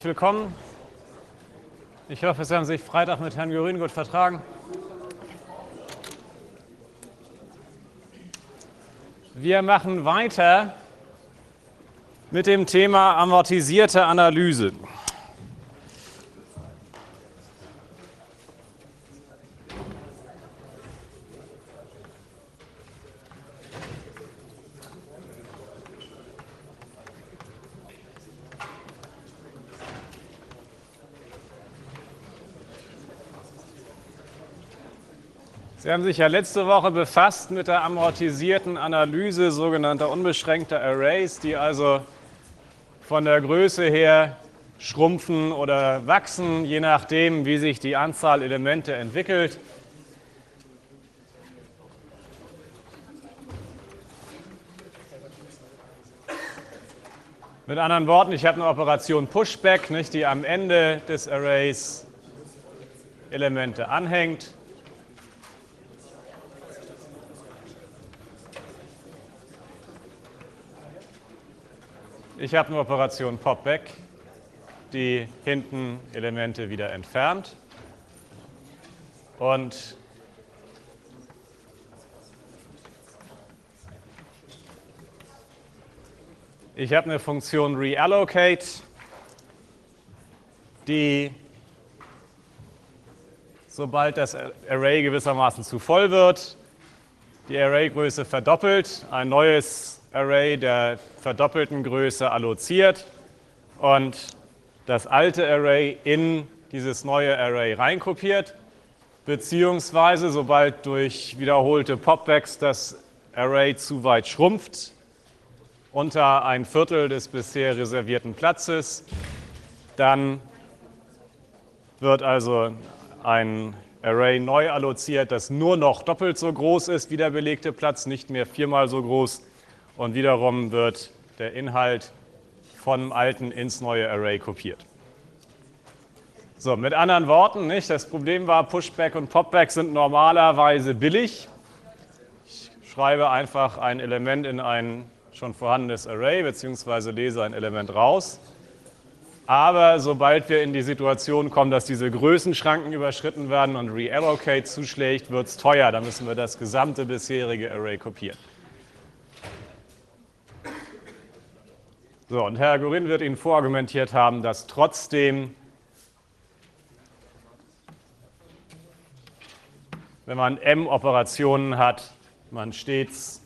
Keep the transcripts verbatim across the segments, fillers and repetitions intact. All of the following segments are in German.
Willkommen. Ich hoffe, Sie haben sich Freitag mit Herrn Görin gut vertragen. Wir machen weiter mit dem Thema amortisierte Analyse. Sie haben sich ja letzte Woche befasst mit der amortisierten Analyse sogenannter unbeschränkter Arrays, die also von der Größe her schrumpfen oder wachsen, je nachdem, wie sich die Anzahl Elemente entwickelt. Mit anderen Worten, ich habe eine Operation Pushback, nicht, die am Ende des Arrays Elemente anhängt. Ich habe eine Operation Popback, die hinten Elemente wieder entfernt. Und ich habe eine Funktion Reallocate, die, sobald das Array gewissermaßen zu voll wird, die Arraygröße verdoppelt, ein neues Array der verdoppelten Größe alloziert und das alte Array in dieses neue Array reinkopiert, beziehungsweise sobald durch wiederholte Popbacks das Array zu weit schrumpft, unter ein Viertel des bisher reservierten Platzes, dann wird also ein Array neu alloziert, das nur noch doppelt so groß ist wie der belegte Platz, nicht mehr viermal so groß. Und wiederum wird der Inhalt vom alten ins neue Array kopiert. So, mit anderen Worten, nicht? Das Problem war, Pushback und Popback sind normalerweise billig. Ich schreibe einfach ein Element in ein schon vorhandenes Array, beziehungsweise lese ein Element raus. Aber sobald wir in die Situation kommen, dass diese Größenschranken überschritten werden und Reallocate zuschlägt, wird es teuer. Da müssen wir das gesamte bisherige Array kopieren. So, und Herr Görin wird Ihnen vorargumentiert haben, dass trotzdem, wenn man M-Operationen hat, man stets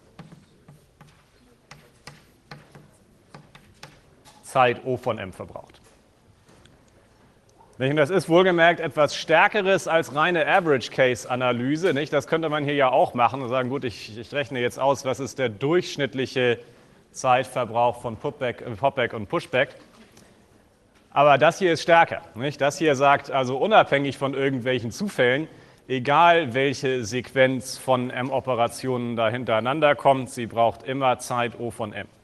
Zeit O von M verbraucht. Das ist wohlgemerkt etwas Stärkeres als reine Average-Case-Analyse. Das könnte man hier ja auch machen und sagen, gut, ich, ich rechne jetzt aus, was ist der durchschnittliche Zeitverbrauch von Popback, Popback und Pushback. Aber das hier ist stärker. Nicht? Das hier sagt also unabhängig von irgendwelchen Zufällen, egal welche Sequenz von M-Operationen da hintereinander kommt, sie braucht immer Zeit O von M.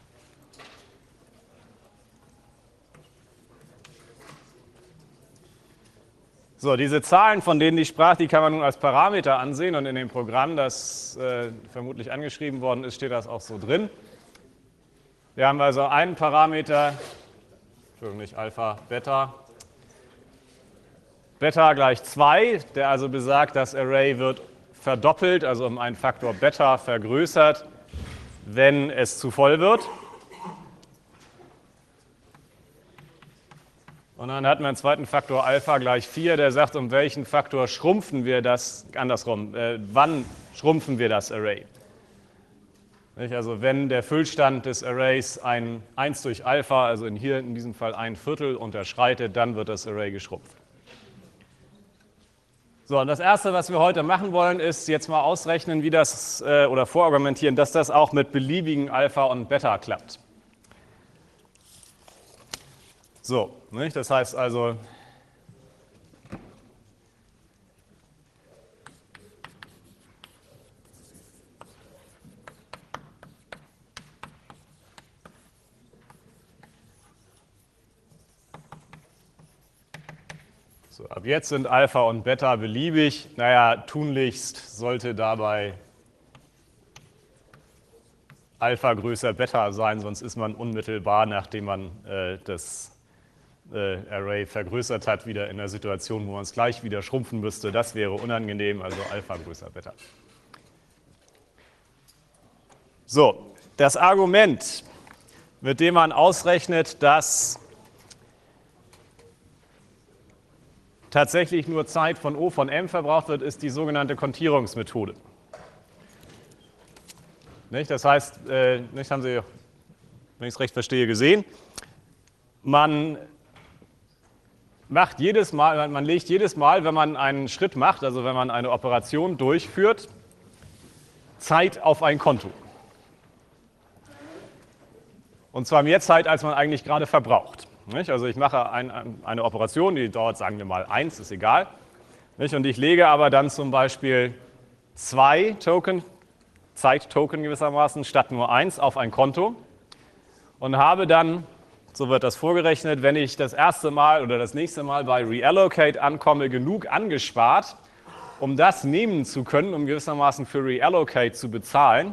So, diese Zahlen, von denen ich sprach, die kann man nun als Parameter ansehen und in dem Programm, das äh, vermutlich angeschrieben worden ist, steht das auch so drin. Wir haben also einen Parameter, Entschuldigung, nicht Alpha, Beta, Beta gleich zwei, der also besagt, das Array wird verdoppelt, also um einen Faktor Beta vergrößert, wenn es zu voll wird. Und dann hatten wir einen zweiten Faktor Alpha gleich vier, der sagt, um welchen Faktor schrumpfen wir das, andersrum, äh, wann schrumpfen wir das Array. Also wenn der Füllstand des Arrays ein eins durch Alpha, also in hier in diesem Fall ein Viertel, unterschreitet, dann wird das Array geschrumpft. So, und das Erste, was wir heute machen wollen, ist jetzt mal ausrechnen, wie das, äh, oder vorargumentieren, dass das auch mit beliebigen Alpha und Beta klappt. So, nicht? Das heißt also, so, ab jetzt sind Alpha und Beta beliebig. Naja, tunlichst sollte dabei Alpha größer Beta sein, sonst ist man unmittelbar, nachdem man äh, das äh, Array vergrößert hat, wieder in der Situation, wo man es gleich wieder schrumpfen müsste. Das wäre unangenehm, also Alpha größer Beta. So, das Argument, mit dem man ausrechnet, dass tatsächlich nur Zeit von O von m verbraucht wird, ist die sogenannte Kontierungsmethode. Nicht? Das heißt, äh, nicht, haben Sie, wenn ich es recht verstehe, gesehen, man macht jedes Mal, man legt jedes Mal, wenn man einen Schritt macht, also wenn man eine Operation durchführt, Zeit auf ein Konto. Und zwar mehr Zeit, als man eigentlich gerade verbraucht. Nicht? Also ich mache ein, eine Operation, die dauert, sagen wir mal, eins, ist egal. Nicht? Und ich lege aber dann zum Beispiel zwei Token, Zeit-Token gewissermaßen, statt nur eins auf ein Konto und habe dann, so wird das vorgerechnet, wenn ich das erste Mal oder das nächste Mal bei Reallocate ankomme, genug angespart, um das nehmen zu können, um gewissermaßen für Reallocate zu bezahlen.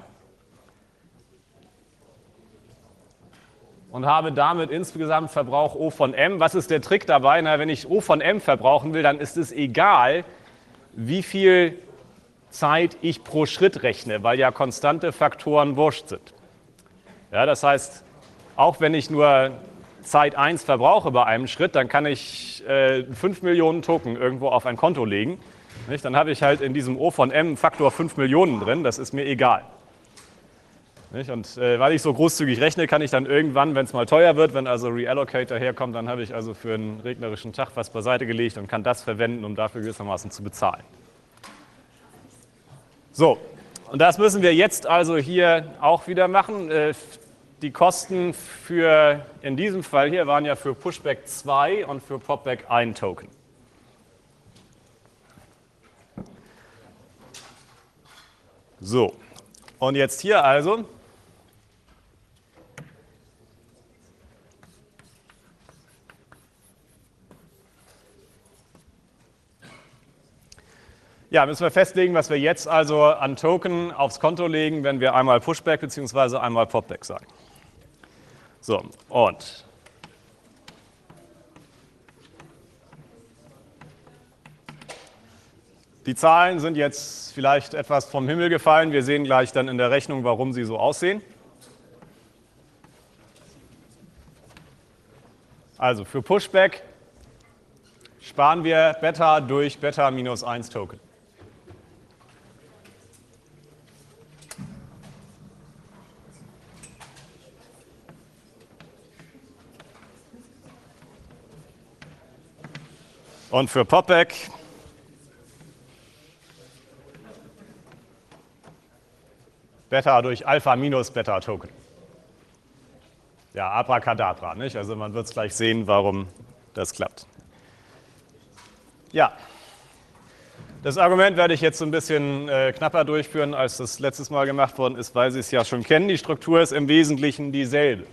Und habe damit insgesamt Verbrauch O von m. Was ist der Trick dabei? Na, wenn ich O von m verbrauchen will, dann ist es egal, wie viel Zeit ich pro Schritt rechne, weil ja konstante Faktoren wurscht sind. Ja, das heißt, auch wenn ich nur Zeit eins verbrauche bei einem Schritt, dann kann ich äh, fünf Millionen Token irgendwo auf ein Konto legen. Nicht? Dann habe ich halt in diesem O von m Faktor fünf Millionen drin, das ist mir egal. Nicht? Und äh, weil ich so großzügig rechne, kann ich dann irgendwann, wenn es mal teuer wird, wenn also Reallocate daherkommt, dann habe ich also für einen regnerischen Tag was beiseite gelegt und kann das verwenden, um dafür gewissermaßen zu bezahlen. So, und das müssen wir jetzt also hier auch wieder machen. Die Kosten für, in diesem Fall hier, waren ja für Pushback zwei und für Popback ein Token. So, und jetzt hier also ja, müssen wir festlegen, was wir jetzt also an Token aufs Konto legen, wenn wir einmal Pushback bzw. einmal Popback sagen. So, und die Zahlen sind jetzt vielleicht etwas vom Himmel gefallen. Wir sehen gleich dann in der Rechnung, warum sie so aussehen. Also für Pushback sparen wir Beta durch Beta minus eins Token. Und für Popback Beta durch Alpha minus Beta Token. Ja, Abracadabra, nicht? Also man wird es gleich sehen, warum das klappt. Ja, das Argument werde ich jetzt so ein bisschen äh, knapper durchführen, als das letztes Mal gemacht worden ist, weil Sie es ja schon kennen. Die Struktur ist im Wesentlichen dieselbe.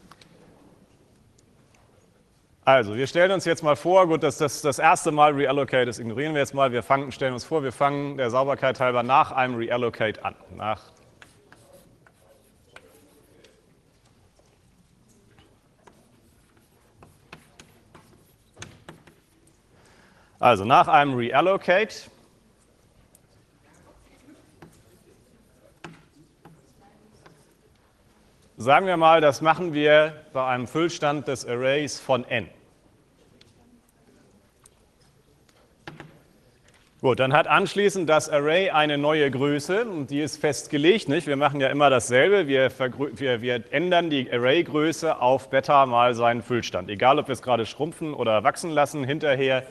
Also, wir stellen uns jetzt mal vor, gut, das, das, das erste Mal Reallocate, das ignorieren wir jetzt mal. Wir fangen, stellen uns vor, wir fangen der Sauberkeit halber nach einem Reallocate an. Nach also, nach einem Reallocate sagen wir mal, das machen wir bei einem Füllstand des Arrays von n. Gut, dann hat anschließend das Array eine neue Größe und die ist festgelegt. Nicht? Wir machen ja immer dasselbe. Wir, wir, wir ändern die Arraygröße auf Beta mal seinen Füllstand. Egal, ob wir es gerade schrumpfen oder wachsen lassen, hinterher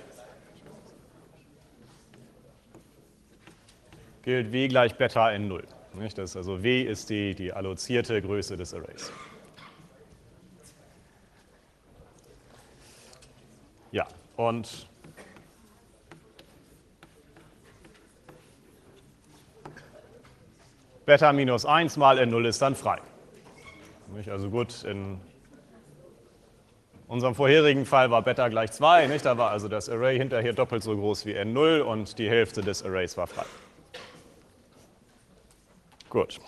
gilt W gleich Beta in null. Nicht? Das ist also W ist die, die allozierte Größe des Arrays. Ja, und Beta minus eins mal n null ist dann frei. Nicht? Also gut, in unserem vorherigen Fall war Beta gleich zwei. Nicht? Da war also das Array hinterher doppelt so groß wie n null und die Hälfte des Arrays war frei. Gut.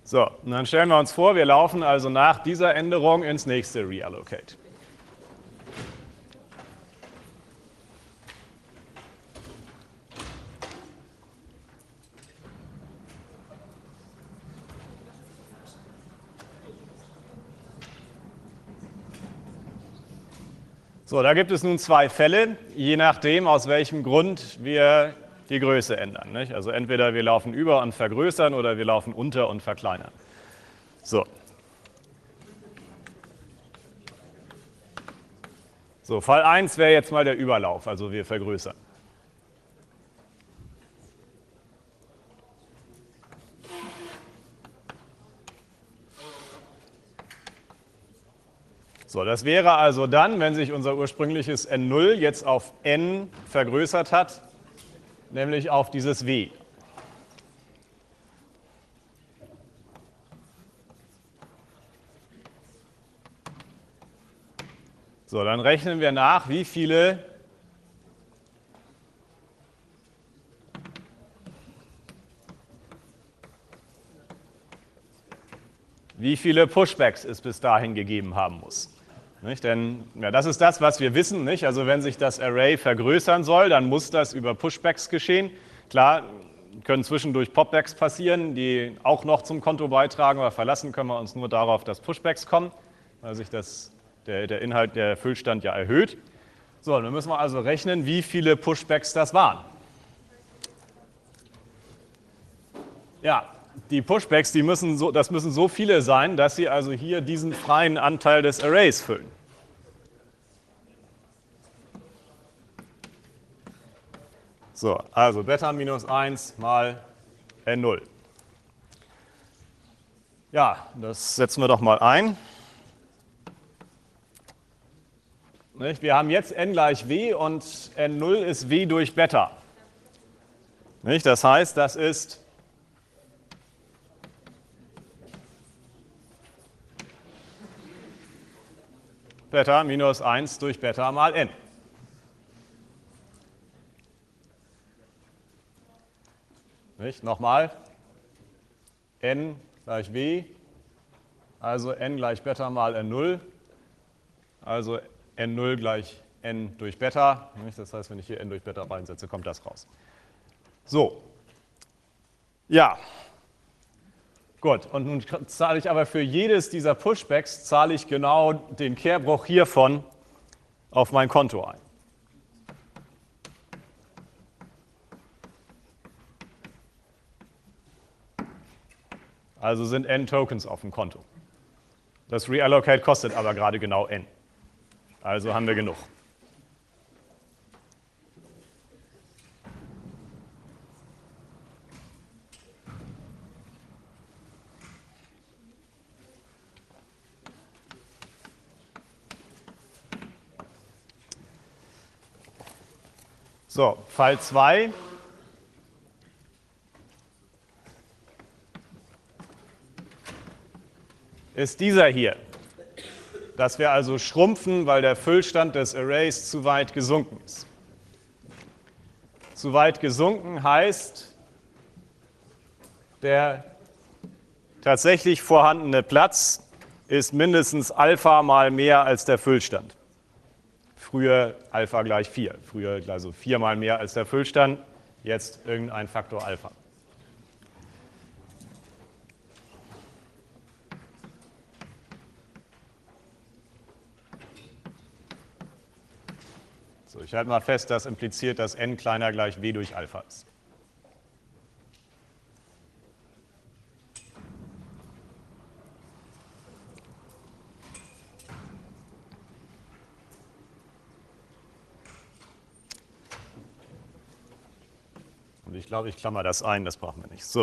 So, und dann stellen wir uns vor, wir laufen also nach dieser Änderung ins nächste Reallocate. So, da gibt es nun zwei Fälle, je nachdem, aus welchem Grund wir die Größe ändern. Nicht? Also entweder wir laufen über und vergrößern oder wir laufen unter und verkleinern. So. So, Fall eins wäre jetzt mal der Überlauf, also wir vergrößern. So, das wäre also dann, wenn sich unser ursprüngliches N null jetzt auf n vergrößert hat, nämlich auf dieses W. So, dann rechnen wir nach, wie viele wie viele Pushbacks es bis dahin gegeben haben muss. Nicht? Denn ja, das ist das, was wir wissen. Nicht? Also wenn sich das Array vergrößern soll, dann muss das über Pushbacks geschehen. Klar, können zwischendurch Popbacks passieren, die auch noch zum Konto beitragen, aber verlassen können wir uns nur darauf, dass Pushbacks kommen, weil sich das, der, der Inhalt, der Füllstand ja erhöht. So, dann müssen wir also rechnen, wie viele Pushbacks das waren. Ja, die Pushbacks, die müssen so, das müssen so viele sein, dass sie also hier diesen freien Anteil des Arrays füllen. So, also Beta minus eins mal N null. Ja, das setzen wir doch mal ein. Nicht? Wir haben jetzt n gleich w und N null ist w durch Beta. Nicht? Das heißt, das ist Beta minus eins durch Beta mal n. Nicht? Nochmal, n gleich w, also n gleich Beta mal N null, also N null gleich n durch Beta. Nicht? Das heißt, wenn ich hier n durch Beta reinsetze, kommt das raus. So, ja. Gut, und nun zahle ich aber für jedes dieser Pushbacks, zahle ich genau den Kehrbruch hiervon auf mein Konto ein. Also sind n Tokens auf dem Konto. Das Reallocate kostet aber gerade genau n. Also haben wir genug. So, Fall zwei. Ist dieser hier, dass wir also schrumpfen, weil der Füllstand des Arrays zu weit gesunken ist. Zu weit gesunken heißt, der tatsächlich vorhandene Platz ist mindestens Alpha mal mehr als der Füllstand. Früher Alpha gleich vier, früher also vier mal mehr als der Füllstand, jetzt irgendein Faktor Alpha. So, ich halte mal fest, das impliziert, dass n kleiner gleich w durch Alpha ist. Und ich glaube, ich klammer das ein, das brauchen wir nicht. So.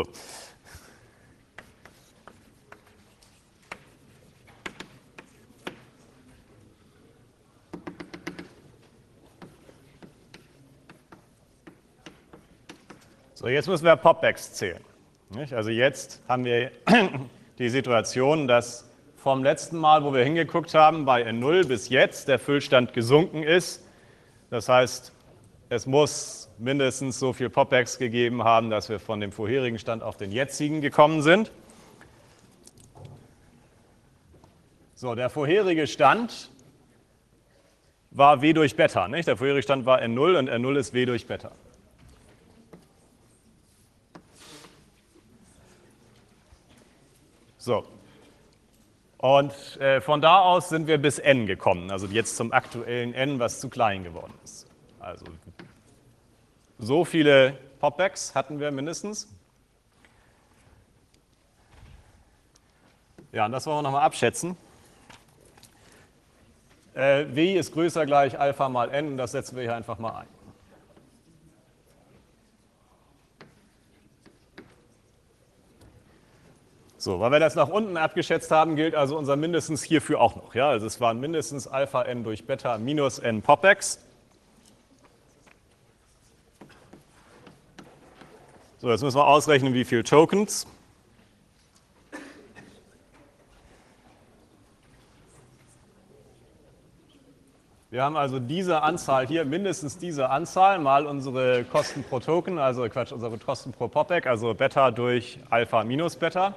So, jetzt müssen wir Popbacks zählen. Also jetzt haben wir die Situation, dass vom letzten Mal, wo wir hingeguckt haben, bei N null bis jetzt der Füllstand gesunken ist. Das heißt, es muss mindestens so viel Popbacks gegeben haben, dass wir von dem vorherigen Stand auf den jetzigen gekommen sind. So, der vorherige Stand war W durch Beta. Nicht? Der vorherige Stand war N null und N null ist W durch Beta. So. Und äh, von da aus sind wir bis N gekommen, also jetzt zum aktuellen N, was zu klein geworden ist. Also so viele Popbacks hatten wir mindestens. Ja, und das wollen wir nochmal abschätzen. Äh, W ist größer gleich Alpha mal N und das setzen wir hier einfach mal ein. So, weil wir das nach unten abgeschätzt haben, gilt also unser mindestens hierfür auch noch. Ja? Also es waren mindestens Alpha N durch Beta minus N Popbacks. So, jetzt müssen wir ausrechnen, wie viele Tokens. Wir haben also diese Anzahl hier, mindestens diese Anzahl, mal unsere Kosten pro Token, also Quatsch, unsere Kosten pro Popback, also Beta durch Alpha minus Beta.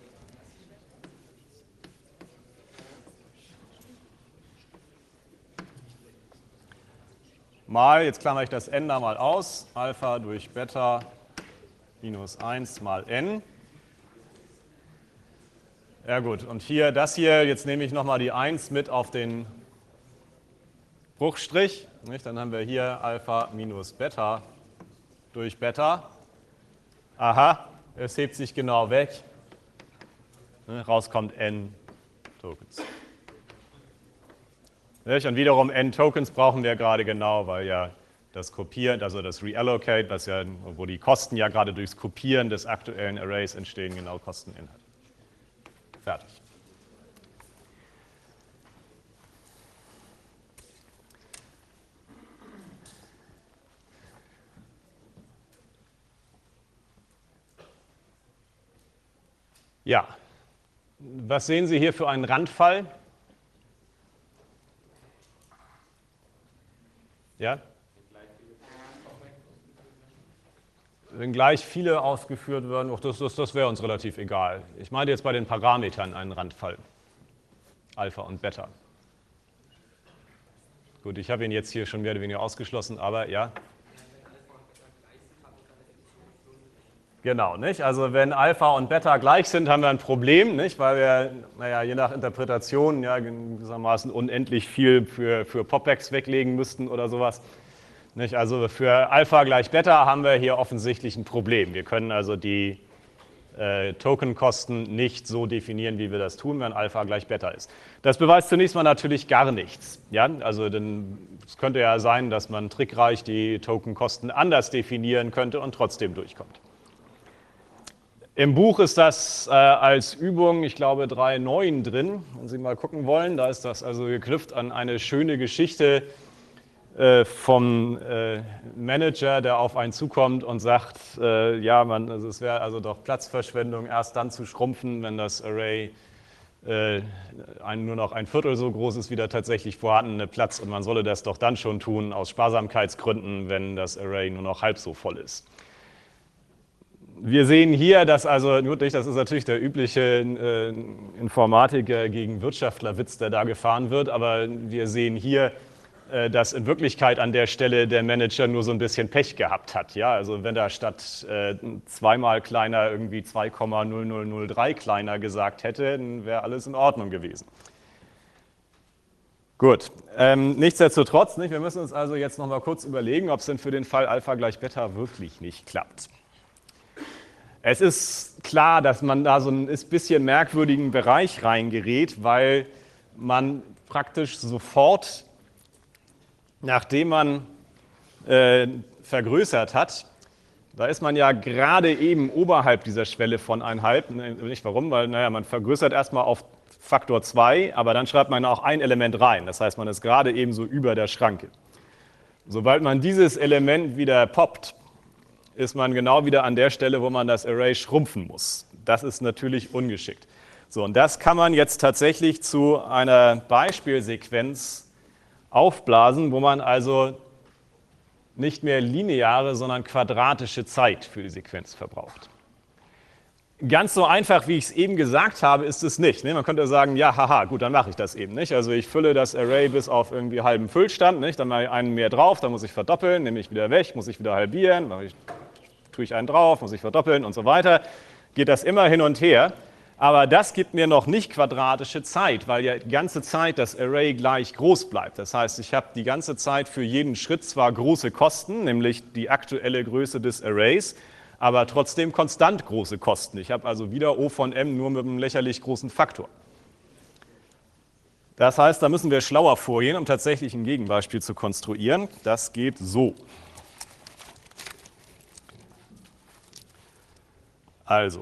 Mal, jetzt klammere ich das N da mal aus, Alpha durch Beta minus eins mal N. Ja gut, und hier, das hier, jetzt nehme ich nochmal die eins mit auf den Bruchstrich. Nicht? Dann haben wir hier Alpha minus Beta durch Beta. Aha, es hebt sich genau weg. Raus kommt N Tokens. Und wiederum N Tokens brauchen wir gerade genau, weil ja das Kopieren, also das Reallocate, was ja, wo die Kosten ja gerade durchs Kopieren des aktuellen Arrays entstehen, genau Kosteninhalt. Fertig. Ja, was sehen Sie hier für einen Randfall? Ja? Wenn gleich viele ausgeführt werden, das, das, das wäre uns relativ egal. Ich meine jetzt bei den Parametern einen Randfall. Alpha und Beta. Gut, ich habe ihn jetzt hier schon mehr oder weniger ausgeschlossen, aber ja. Genau, nicht? Also wenn Alpha und Beta gleich sind, haben wir ein Problem, nicht? Weil wir, naja, je nach Interpretation ja gewissermaßen unendlich viel für, für Popbacks weglegen müssten oder sowas. Nicht? Also für Alpha gleich Beta haben wir hier offensichtlich ein Problem. Wir können also die äh, Tokenkosten nicht so definieren, wie wir das tun, wenn Alpha gleich Beta ist. Das beweist zunächst mal natürlich gar nichts. Ja? Also denn, es könnte ja sein, dass man trickreich die Tokenkosten anders definieren könnte und trotzdem durchkommt. Im Buch ist das äh, als Übung, ich glaube, drei Punkt neun drin, wenn Sie mal gucken wollen. Da ist das also geknüpft an eine schöne Geschichte äh, vom äh, Manager, der auf einen zukommt und sagt, äh, ja, man, also es wäre also doch Platzverschwendung, erst dann zu schrumpfen, wenn das Array äh, ein, nur noch ein Viertel so groß ist wie der tatsächlich vorhandene Platz. Und man solle das doch dann schon tun, aus Sparsamkeitsgründen, wenn das Array nur noch halb so voll ist. Wir sehen hier, dass also, gut, das ist natürlich der übliche äh, Informatiker gegen Wirtschaftler-Witz, der da gefahren wird, aber wir sehen hier, äh, dass in Wirklichkeit an der Stelle der Manager nur so ein bisschen Pech gehabt hat. Ja? Also wenn da statt äh, zweimal kleiner irgendwie zwei Komma null null null drei kleiner gesagt hätte, dann wäre alles in Ordnung gewesen. Gut, ähm, nichtsdestotrotz, nicht? Wir müssen uns also jetzt noch mal kurz überlegen, ob es denn für den Fall Alpha gleich Beta wirklich nicht klappt. Es ist klar, dass man da so einen bisschen merkwürdigen Bereich reingerät, weil man praktisch sofort, nachdem man äh, vergrößert hat, da ist man ja gerade eben oberhalb dieser Schwelle von einhalb. Nicht warum, weil naja, man vergrößert erstmal auf Faktor zwei, aber dann schreibt man auch ein Element rein. Das heißt, man ist gerade eben so über der Schranke. Sobald man dieses Element wieder poppt, ist man genau wieder an der Stelle, wo man das Array schrumpfen muss. Das ist natürlich ungeschickt. So, und das kann man jetzt tatsächlich zu einer Beispielsequenz aufblasen, wo man also nicht mehr lineare, sondern quadratische Zeit für die Sequenz verbraucht. Ganz so einfach, wie ich es eben gesagt habe, ist es nicht. Ne? Man könnte sagen, ja, haha, gut, dann mache ich das eben nicht. Also ich fülle das Array bis auf irgendwie halben Füllstand, nicht? Dann mache ich einen mehr drauf, dann muss ich verdoppeln, nehme ich wieder weg, muss ich wieder halbieren, mache ich, tue ich einen drauf, muss ich verdoppeln und so weiter. Geht das immer hin und her. Aber das gibt mir noch nicht quadratische Zeit, weil ja die ganze Zeit das Array gleich groß bleibt. Das heißt, ich habe die ganze Zeit für jeden Schritt zwar große Kosten, nämlich die aktuelle Größe des Arrays, aber trotzdem konstant große Kosten. Ich habe also wieder O von m nur mit einem lächerlich großen Faktor. Das heißt, da müssen wir schlauer vorgehen, um tatsächlich ein Gegenbeispiel zu konstruieren. Das geht so. Also,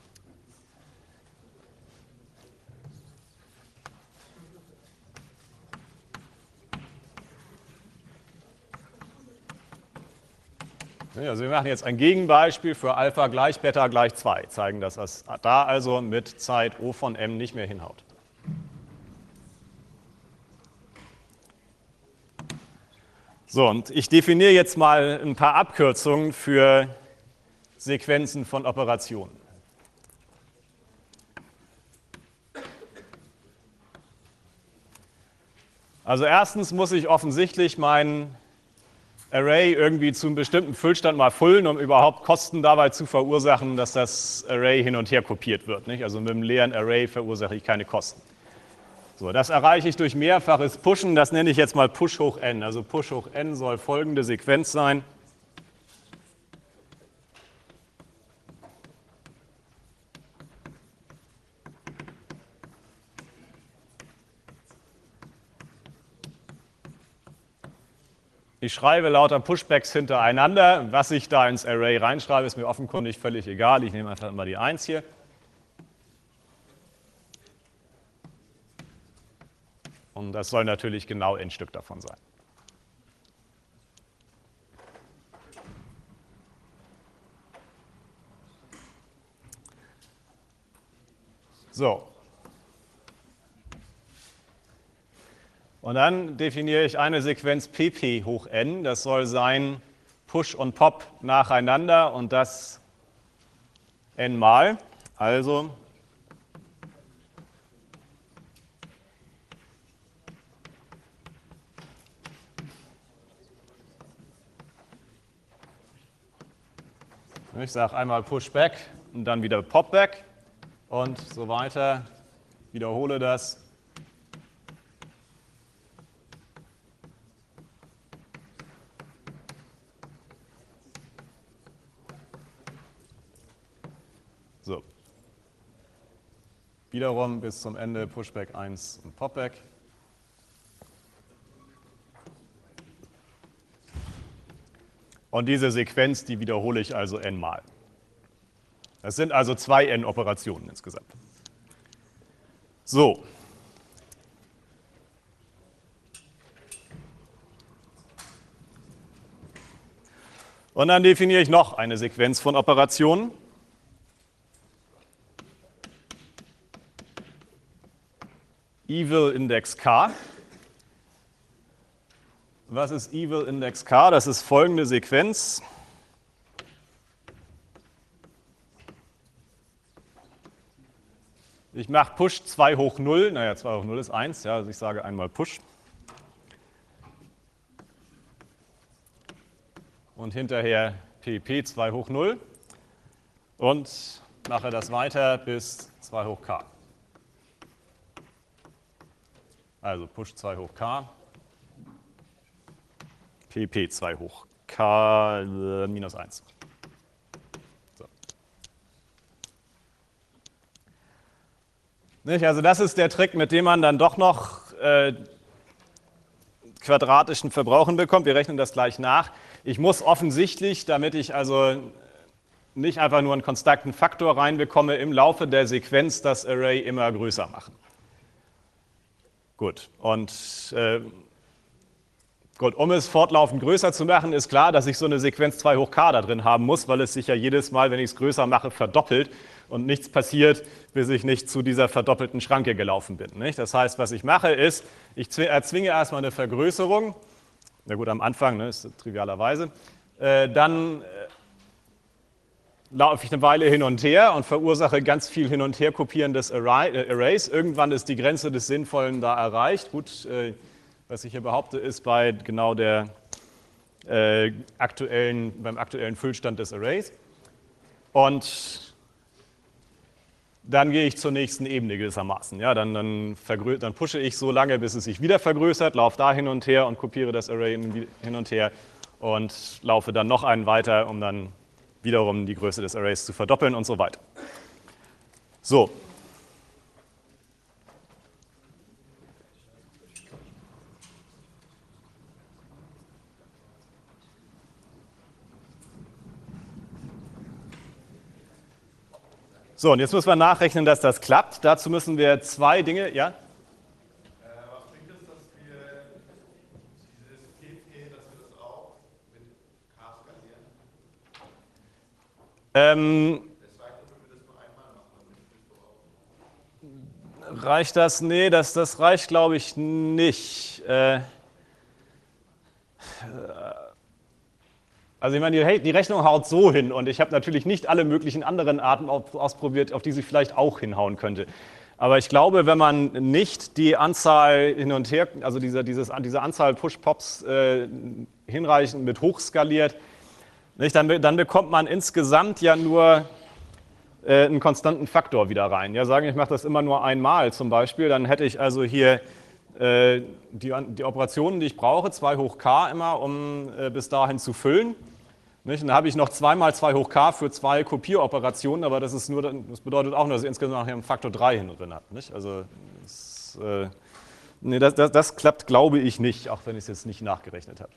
also wir machen jetzt ein Gegenbeispiel für Alpha gleich Beta gleich zwei, zeigen, dass das da also mit Zeit O von m nicht mehr hinhaut. So, und ich definiere jetzt mal ein paar Abkürzungen für Sequenzen von Operationen. Also erstens muss ich offensichtlich mein Array irgendwie zu einem bestimmten Füllstand mal füllen, um überhaupt Kosten dabei zu verursachen, dass das Array hin und her kopiert wird. Nicht? Also mit einem leeren Array verursache ich keine Kosten. So, das erreiche ich durch mehrfaches Pushen, das nenne ich jetzt mal Push hoch n. Also Push hoch n soll folgende Sequenz sein. Ich schreibe lauter Pushbacks hintereinander. Was ich da ins Array reinschreibe, ist mir offenkundig völlig egal. Ich nehme einfach mal die eins hier. Und das soll natürlich genau ein Stück davon sein. So. Und dann definiere ich eine Sequenz pp hoch n. Das soll sein Push und Pop nacheinander und das n mal. Also ich sage einmal Pushback und dann wieder Popback und so weiter. Wiederhole das. So. Wiederum bis zum Ende Pushback eins und Popback. Und diese Sequenz, die wiederhole ich also n mal. Das sind also zwei n Operationen insgesamt. So. Und dann definiere ich noch eine Sequenz von Operationen. Evil Index K. Was ist Evil Index K? Das ist folgende Sequenz. Ich mache Push zwei hoch null. Naja, zwei hoch null ist eins. Ja, also ich sage einmal Push. Und hinterher pp zwei hoch null. Und mache das weiter bis zwei hoch k. Also Push zwei hoch k, pp zwei hoch k äh, minus eins. So. Nicht? Also das ist der Trick, mit dem man dann doch noch äh, quadratischen Verbrauch hinbekommt. Wir rechnen das gleich nach. Ich muss offensichtlich, damit ich also nicht einfach nur einen konstanten Faktor reinbekomme, im Laufe der Sequenz das Array immer größer machen. Gut, und äh, gut, um es fortlaufend größer zu machen, ist klar, dass ich so eine Sequenz zwei hoch k da drin haben muss, weil es sich ja jedes Mal, wenn ich es größer mache, verdoppelt und nichts passiert, bis ich nicht zu dieser verdoppelten Schranke gelaufen bin. Nicht? Das heißt, was ich mache ist, ich erzwinge erstmal eine Vergrößerung, na gut, am Anfang, ne, ist trivialerweise, äh, dann laufe ich eine Weile hin und her und verursache ganz viel Hin- und Her-Kopieren des Arrays. Irgendwann ist die Grenze des Sinnvollen da erreicht. Gut, äh, was ich hier behaupte, ist bei genau der äh, aktuellen, beim aktuellen Füllstand des Arrays. Und dann gehe ich zur nächsten Ebene gewissermaßen. Ja, dann, dann, dann pushe ich so lange, bis es sich wieder vergrößert, laufe da hin und her und kopiere das Array hin und her und laufe dann noch einen weiter, um dann wiederum die Größe des Arrays zu verdoppeln und so weiter. So. So, und jetzt müssen wir nachrechnen, dass das klappt. Dazu müssen wir zwei Dinge, ja? Was bringt es, dass wir dieses P P, dass wir das auch mit K skalieren? Ähm, Das zweite würden wir das nur einmal machen. reicht das? Nee, das, das reicht, glaube ich, nicht. Äh, also ich meine, die, die Rechnung haut so hin und ich habe natürlich nicht alle möglichen anderen Arten ausprobiert, auf die sie vielleicht auch hinhauen könnte. Aber ich glaube, wenn man nicht die Anzahl hin und her, also diese, dieses, diese Anzahl Push-Pops äh, hinreichend mit hochskaliert, nicht, dann, dann bekommt man insgesamt ja nur äh, einen konstanten Faktor wieder rein. Ja, sagen, ich mache das immer nur einmal zum Beispiel, dann hätte ich also hier äh, die, die Operationen, die ich brauche, zwei hoch k immer, um äh, bis dahin zu füllen. Nicht? Und dann habe ich noch zwei mal zwei hoch k für zwei Kopieroperationen, aber das, ist nur, das bedeutet auch nur, dass ich insgesamt nachher einen Faktor drei hin drin habe. Nicht? Also das, äh, nee, das, das, das klappt, glaube ich, nicht, auch wenn ich es jetzt nicht nachgerechnet habe.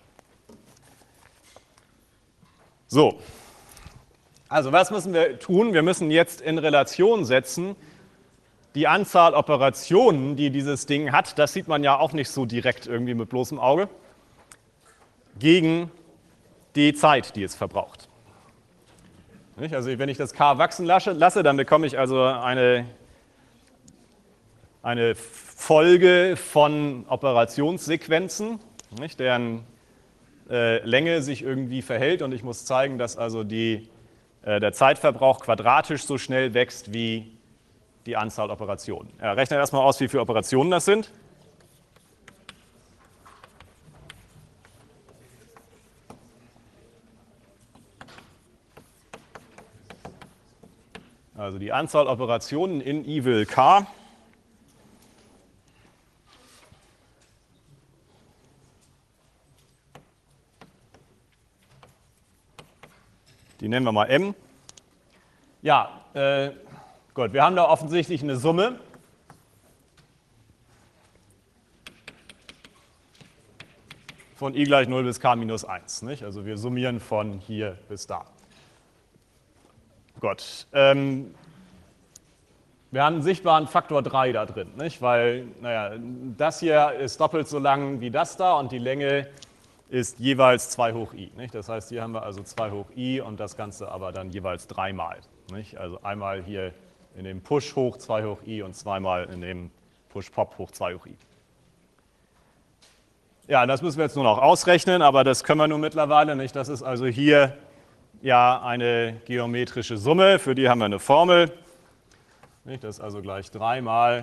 So, also was müssen wir tun? Wir müssen jetzt in Relation setzen die Anzahl Operationen, die dieses Ding hat, das sieht man ja auch nicht so direkt irgendwie mit bloßem Auge, gegen die Zeit, die es verbraucht. Also wenn ich das K wachsen lasse, dann bekomme ich also eine, eine Folge von Operationssequenzen, deren äh, Länge sich irgendwie verhält und ich muss zeigen, dass also die, äh, der Zeitverbrauch quadratisch so schnell wächst wie die Anzahl Operationen. Ja, rechne erstmal aus, wie viele Operationen das sind. Also die Anzahl Operationen in I will K. Die nennen wir mal M. Ja, äh, gut, wir haben da offensichtlich eine Summe. Von I gleich null bis K minus eins. Nicht? Also wir summieren von hier bis da. Gut. Ähm, wir haben einen sichtbaren Faktor drei da drin, nicht? Weil naja, das hier ist doppelt so lang wie das da und die Länge ist jeweils zwei hoch i. Nicht? Das heißt, hier haben wir also zwei hoch i und das Ganze aber dann jeweils dreimal. Nicht? Also einmal hier in dem Push hoch zwei hoch i und zweimal in dem Push-Pop hoch zwei hoch i. Ja, das müssen wir jetzt nur noch ausrechnen, aber das können wir nun mittlerweile nicht. Das ist also hier ja eine geometrische Summe, für die haben wir eine Formel. Das ist also gleich drei mal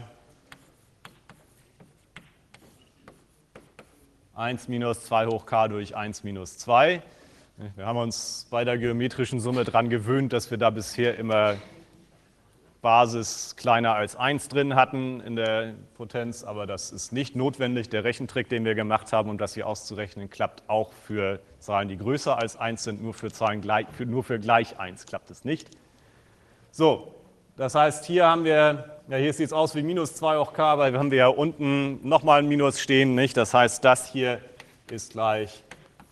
eins minus zwei hoch k durch eins minus zwei. Wir haben uns bei der geometrischen Summe daran gewöhnt, dass wir da bisher immer Basis kleiner als eins drin hatten in der Potenz, aber das ist nicht notwendig. Der Rechentrick, den wir gemacht haben, um das hier auszurechnen, klappt auch für Zahlen, die größer als eins sind, nur für Zahlen gleich, für, nur für gleich eins klappt es nicht. So, das heißt, hier haben wir, ja hier sieht es aus wie minus zwei hoch k, weil wir haben wir ja unten nochmal ein Minus stehen, nicht? Das heißt, das hier ist gleich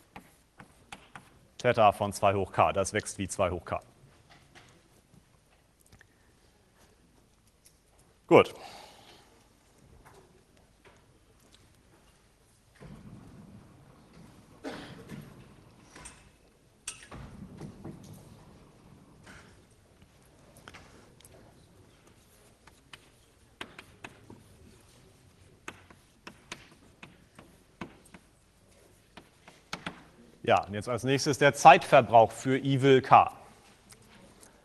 Theta von zwei hoch k, das wächst wie zwei hoch k. Gut. Ja, und jetzt als nächstes der Zeitverbrauch für I will K.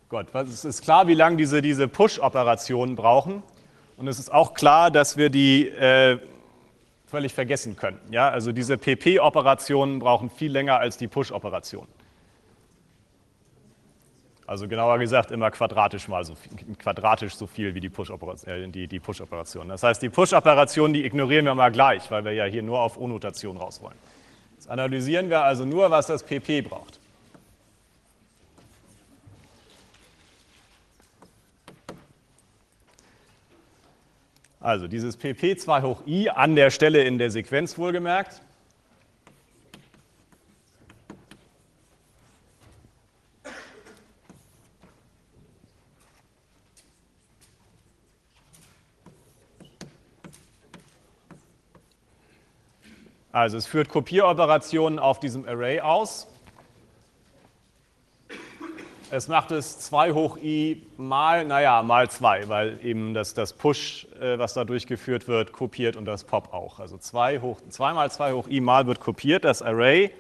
Gott, es ist klar, wie lange diese, diese Push-Operationen brauchen. Und es ist auch klar, dass wir die äh, völlig vergessen können. Ja? Also diese P P-Operationen brauchen viel länger als die Push-Operationen. Also genauer gesagt immer quadratisch mal so viel, quadratisch so viel wie die Push-Operation. Äh, die, die Push-Operation. Das heißt, die Push-Operationen, die ignorieren wir mal gleich, weil wir ja hier nur auf O-Notation raus wollen. Jetzt analysieren wir also nur, was das P P braucht. Also dieses P P zwei hoch i an der Stelle in der Sequenz wohlgemerkt. Also es führt Kopieroperationen auf diesem Array aus. Es macht es zwei hoch i mal, naja, mal zwei, weil eben das, das Push, äh, was da durchgeführt wird, kopiert und das Pop auch. Also zwei mal zwei hoch i mal wird kopiert, das Array.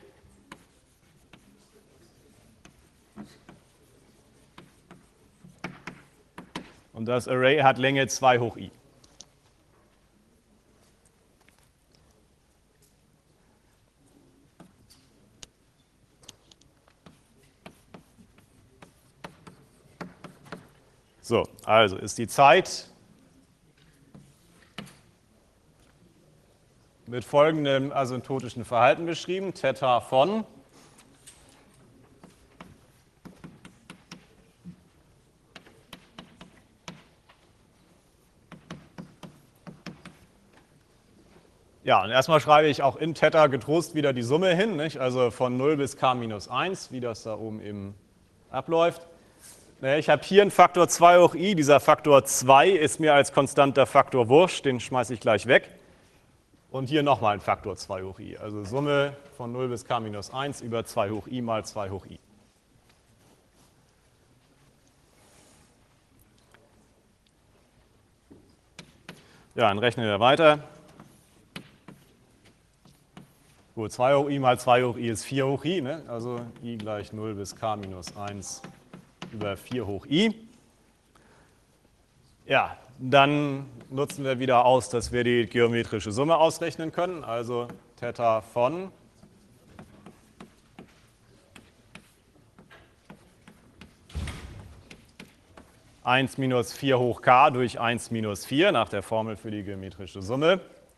Und das Array hat Länge zwei hoch i. So, also ist die Zeit mit folgendem asymptotischen Verhalten beschrieben, Theta von ja, und erstmal schreibe ich auch in Theta getrost wieder die Summe hin, nicht? Also von null bis k minus eins, wie das da oben eben abläuft. Ich habe hier einen Faktor zwei hoch i, dieser Faktor zwei ist mir als konstanter Faktor wurscht, den schmeiße ich gleich weg. Und hier nochmal ein Faktor zwei hoch i, also Summe von null bis k minus eins über zwei hoch i mal zwei hoch i. Ja, dann rechnen wir weiter. Gut, zwei hoch i mal zwei hoch i ist vier hoch i, ne? Also i gleich null bis k minus eins über vier hoch i. Ja, dann nutzen wir wieder aus, dass wir die geometrische Summe ausrechnen können. Also Theta von eins minus vier hoch k durch eins minus vier nach der Formel für die geometrische Summe.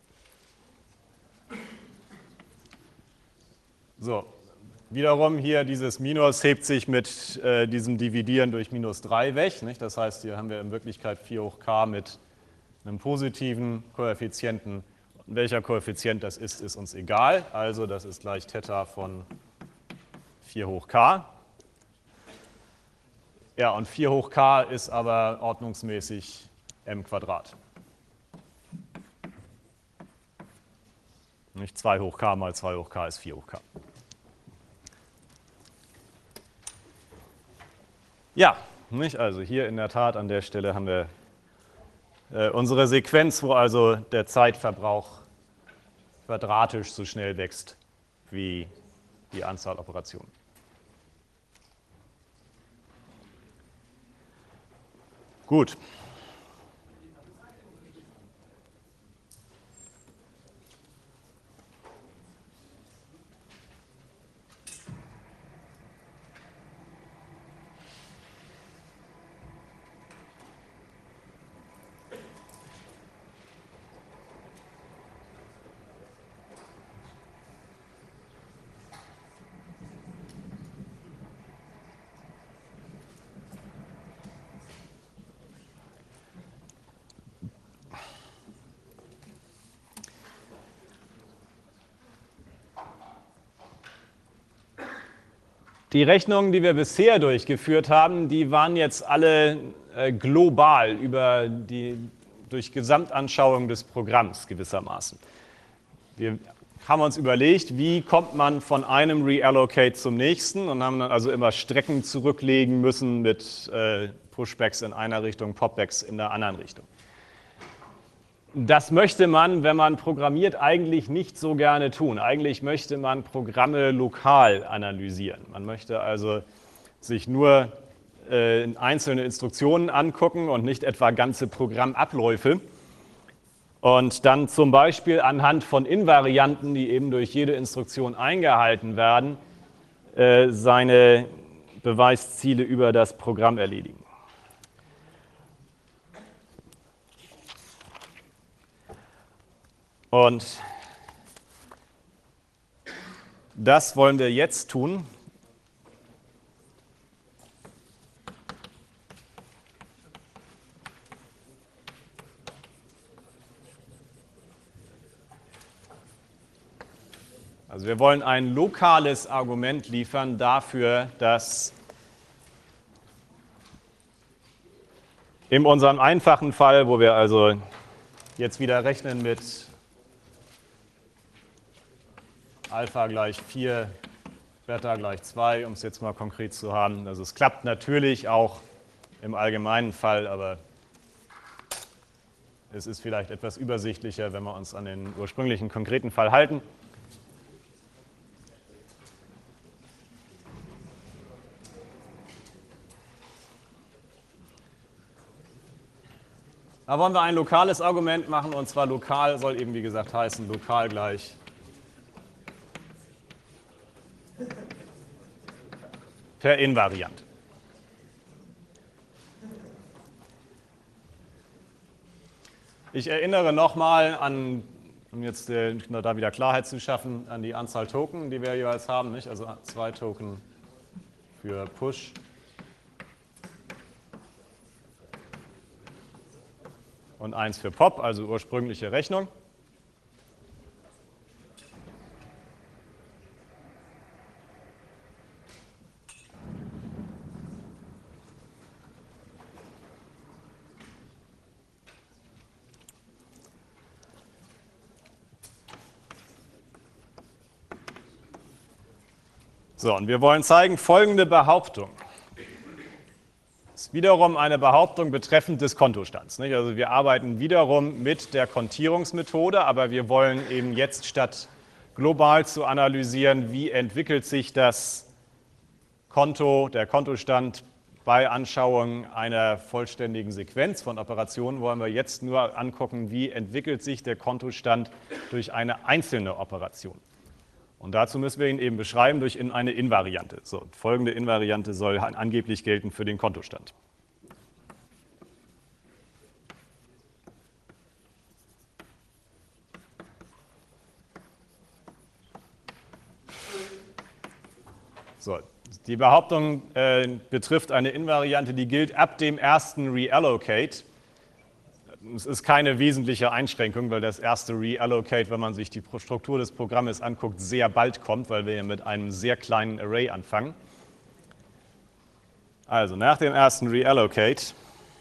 So. Wiederum hier dieses Minus hebt sich mit äh, diesem Dividieren durch minus drei weg. Nicht? Das heißt, hier haben wir in Wirklichkeit vier hoch k mit einem positiven Koeffizienten. Und welcher Koeffizient das ist, ist uns egal. Also das ist gleich Theta von vier hoch k. Ja, und vier hoch k ist aber ordnungsmäßig m Quadrat. Nicht zwei hoch k mal zwei hoch k ist vier hoch k. Ja, nicht? Also hier in der Tat an der Stelle haben wir äh, unsere Sequenz, wo also der Zeitverbrauch quadratisch so schnell wächst wie die Anzahl Operationen. Gut. Die Rechnungen, die wir bisher durchgeführt haben, die waren jetzt alle äh, global über die, durch Gesamtanschauung des Programms gewissermaßen. Wir haben uns überlegt, wie kommt man von einem Reallocate zum nächsten und haben dann also immer Strecken zurücklegen müssen mit äh, Pushbacks in einer Richtung, Popbacks in der anderen Richtung. Das möchte man, wenn man programmiert, eigentlich nicht so gerne tun. Eigentlich möchte man Programme lokal analysieren. Man möchte also sich nur äh, einzelne Instruktionen angucken und nicht etwa ganze Programmabläufe. Und dann zum Beispiel anhand von Invarianten, die eben durch jede Instruktion eingehalten werden, äh, seine Beweisziele über das Programm erledigen. Und das wollen wir jetzt tun. Also wir wollen ein lokales Argument liefern dafür, dass in unserem einfachen Fall, wo wir also jetzt wieder rechnen mit Alpha gleich vier, Beta gleich zwei, um es jetzt mal konkret zu haben. Also es klappt natürlich auch im allgemeinen Fall, aber es ist vielleicht etwas übersichtlicher, wenn wir uns an den ursprünglichen konkreten Fall halten. Da wollen wir ein lokales Argument machen, und zwar lokal soll eben, wie gesagt, heißen, lokal gleich per Invariant. Ich erinnere nochmal an, um jetzt äh, da wieder Klarheit zu schaffen, an die Anzahl Token, die wir jeweils haben, nicht? Also zwei Token für Push und eins für Pop, also ursprüngliche Rechnung. So, und wir wollen zeigen folgende Behauptung. Das ist wiederum eine Behauptung betreffend des Kontostands. Nicht? Also wir arbeiten wiederum mit der Kontierungsmethode, aber wir wollen eben jetzt statt global zu analysieren, wie entwickelt sich das Konto, der Kontostand bei Anschauung einer vollständigen Sequenz von Operationen, wollen wir jetzt nur angucken, wie entwickelt sich der Kontostand durch eine einzelne Operation. Und dazu müssen wir ihn eben beschreiben durch eine Invariante. So, folgende Invariante soll angeblich gelten für den Kontostand. So, die Behauptung äh, betrifft eine Invariante, die gilt ab dem ersten Reallocate. Es ist keine wesentliche Einschränkung, weil das erste Reallocate, wenn man sich die Struktur des Programmes anguckt, sehr bald kommt, weil wir hier mit einem sehr kleinen Array anfangen. Also nach dem ersten Reallocate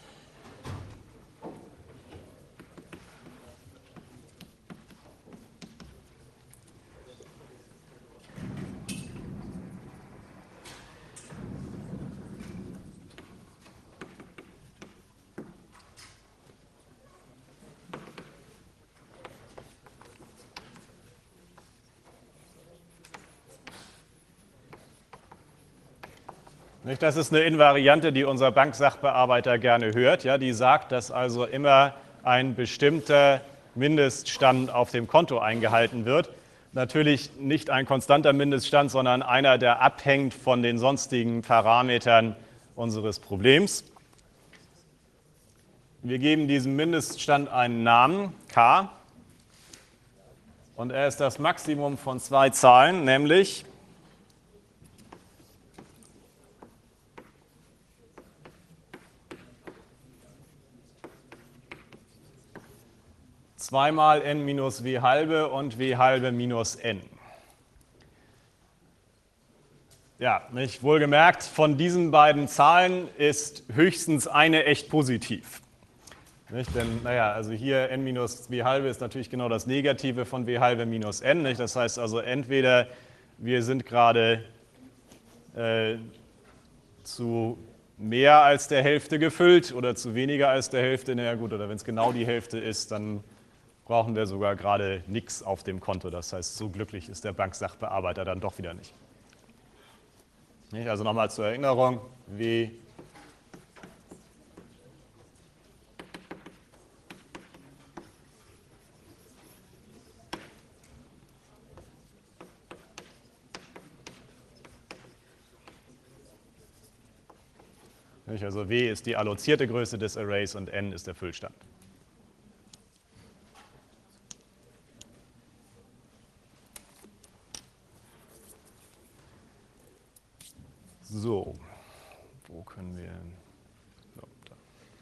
Das ist eine Invariante, die unser Banksachbearbeiter gerne hört. Ja, die sagt, dass also immer ein bestimmter Mindeststand auf dem Konto eingehalten wird. Natürlich nicht ein konstanter Mindeststand, sondern einer, der abhängt von den sonstigen Parametern unseres Problems. Wir geben diesem Mindeststand einen Namen, k, und er ist das Maximum von zwei Zahlen, nämlich zweimal n minus w halbe und w halbe minus n. Ja, nicht? Wohlgemerkt, von diesen beiden Zahlen ist höchstens eine echt positiv. Nicht? Denn, naja, also hier n minus w halbe ist natürlich genau das Negative von w halbe minus n. Nicht? Das heißt also, entweder wir sind gerade äh, zu mehr als der Hälfte gefüllt oder zu weniger als der Hälfte. Na ja, gut, oder wenn es genau die Hälfte ist, dann brauchen wir sogar gerade nichts auf dem Konto. Das heißt, so glücklich ist der Banksachbearbeiter dann doch wieder nicht. Also nochmal zur Erinnerung, W Also W ist die allozierte Größe des Arrays und N ist der Füllstand. So, wo können wir... So, da.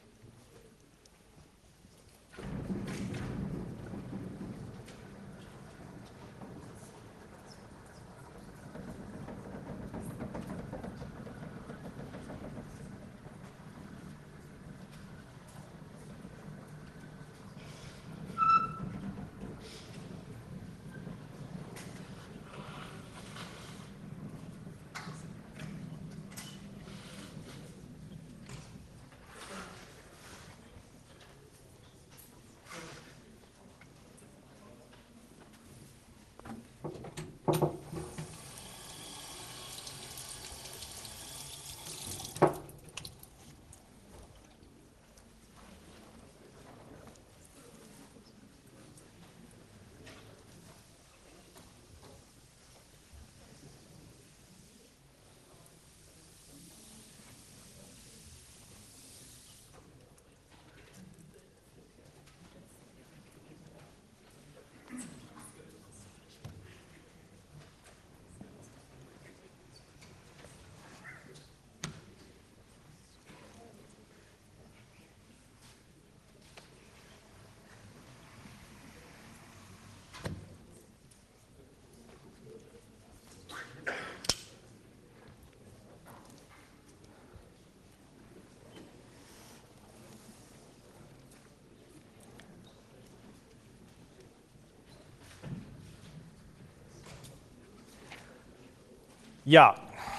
Ja,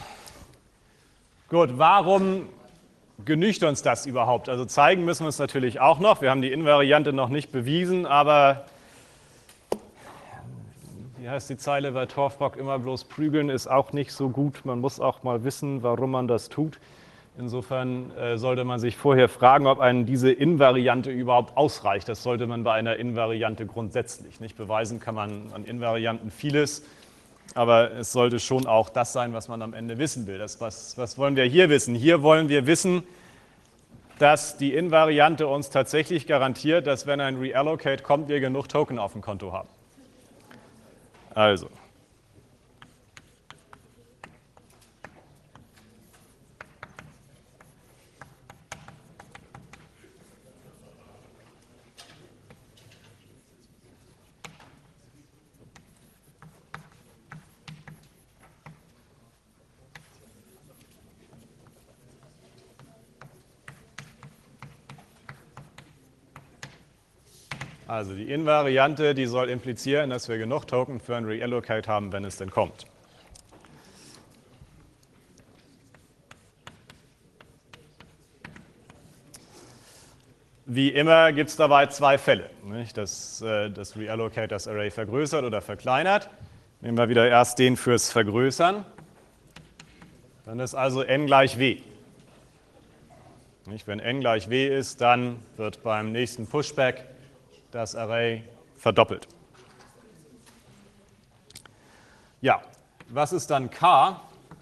gut, warum genügt uns das überhaupt? Also zeigen müssen wir es natürlich auch noch. Wir haben die Invariante noch nicht bewiesen, aber wie heißt die Zeile bei Torfrock, immer bloß prügeln ist auch nicht so gut. Man muss auch mal wissen, warum man das tut. Insofern äh, sollte man sich vorher fragen, ob einen diese Invariante überhaupt ausreicht. Das sollte man bei einer Invariante grundsätzlich nicht beweisen. Kann man an Invarianten vieles. Aber es sollte schon auch das sein, was man am Ende wissen will. Das, was, was wollen wir hier wissen? Hier wollen wir wissen, dass die Invariante uns tatsächlich garantiert, dass wenn ein Reallocate kommt, wir genug Token auf dem Konto haben. Also. Also die Invariante, die soll implizieren, dass wir genug Token für ein Reallocate haben, wenn es denn kommt. Wie immer gibt es dabei zwei Fälle, nicht? Dass das Reallocate das Array vergrößert oder verkleinert. Nehmen wir wieder erst den fürs Vergrößern. Dann ist also n gleich w. Nicht? Wenn n gleich w ist, dann wird beim nächsten Pushback das Array verdoppelt. Ja, was ist dann k?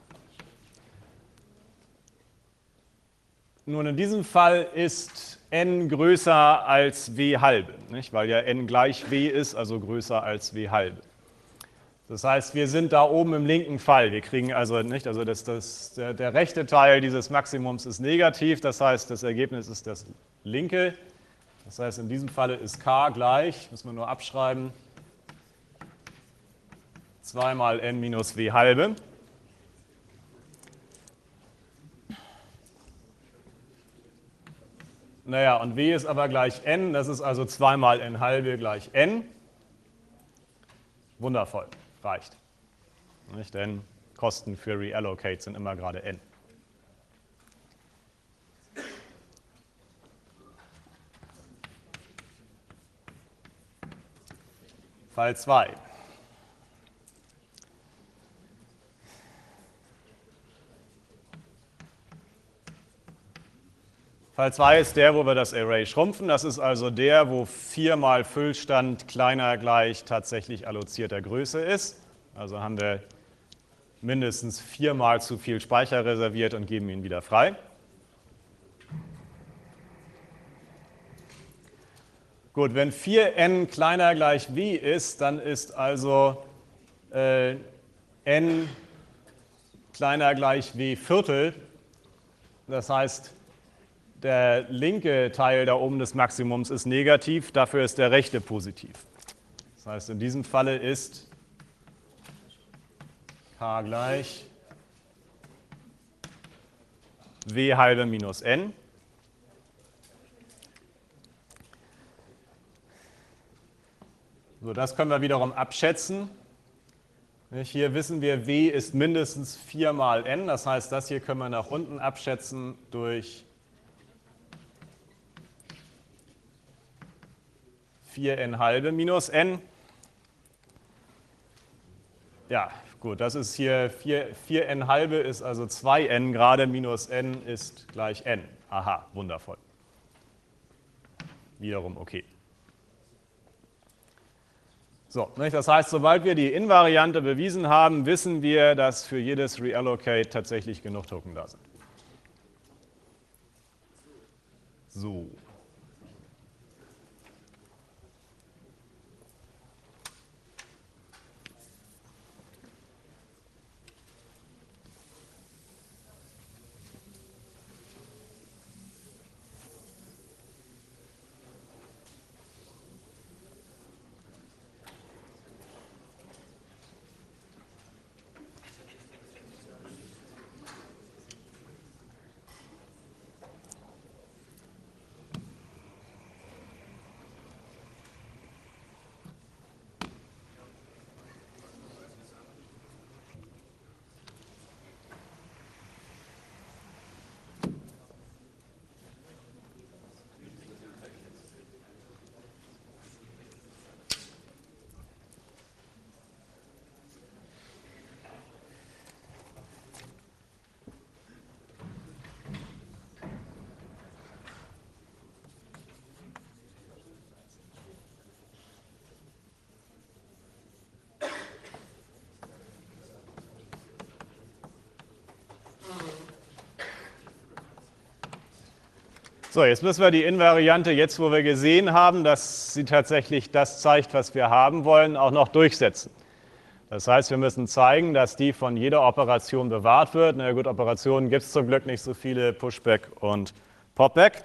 Nun, in diesem Fall ist n größer als w halbe, nicht? Weil ja n gleich w ist, also größer als w halbe. Das heißt, wir sind da oben im linken Fall. Wir kriegen also nicht, also das, das, der, der rechte Teil dieses Maximums ist negativ, das heißt, das Ergebnis ist das linke. Das heißt, in diesem Falle ist k gleich, müssen wir nur abschreiben, zwei mal n minus w halbe. Naja, und w ist aber gleich n, das ist also zwei mal n halbe gleich n. Wundervoll, reicht. Nicht? Denn Kosten für Reallocate sind immer gerade n. Fall zwei. Fall zwei ist der, wo wir das Array schrumpfen. Das ist also der, wo vier mal Füllstand kleiner gleich tatsächlich allozierter Größe ist. Also haben wir mindestens viermal zu viel Speicher reserviert und geben ihn wieder frei. Gut, wenn vier n kleiner gleich w ist, dann ist also äh, n kleiner gleich w Viertel. Das heißt, der linke Teil da oben des Maximums ist negativ, dafür ist der rechte positiv. Das heißt, in diesem Falle ist k gleich w halbe minus n. So, das können wir wiederum abschätzen. Hier wissen wir, w ist mindestens vier mal n. Das heißt, das hier können wir nach unten abschätzen durch vier n halbe minus n. Ja, gut, das ist hier vier n halbe ist also zwei n gerade, minus n ist gleich n. Aha, wundervoll. Wiederum okay. So, das heißt, sobald wir die Invariante bewiesen haben, wissen wir, dass für jedes Reallocate tatsächlich genug Token da sind. So. So, jetzt müssen wir die Invariante, jetzt wo wir gesehen haben, dass sie tatsächlich das zeigt, was wir haben wollen, auch noch durchsetzen. Das heißt, wir müssen zeigen, dass die von jeder Operation bewahrt wird. Na gut, Operationen gibt es zum Glück nicht so viele, Pushback und Popback.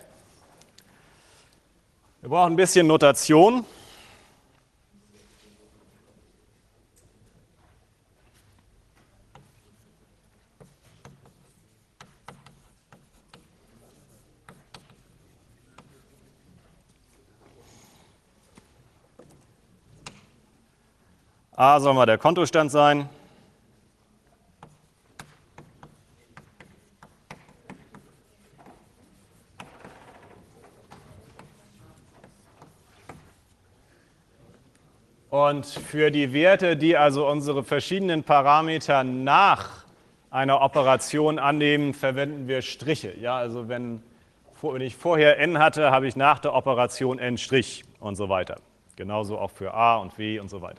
Wir brauchen ein bisschen Notation. A soll mal der Kontostand sein. Und für die Werte, die also unsere verschiedenen Parameter nach einer Operation annehmen, verwenden wir Striche. Ja, also wenn, wenn ich vorher n hatte, habe ich nach der Operation n' und so weiter. Genauso auch für a und w und so weiter.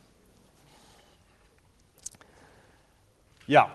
Ja.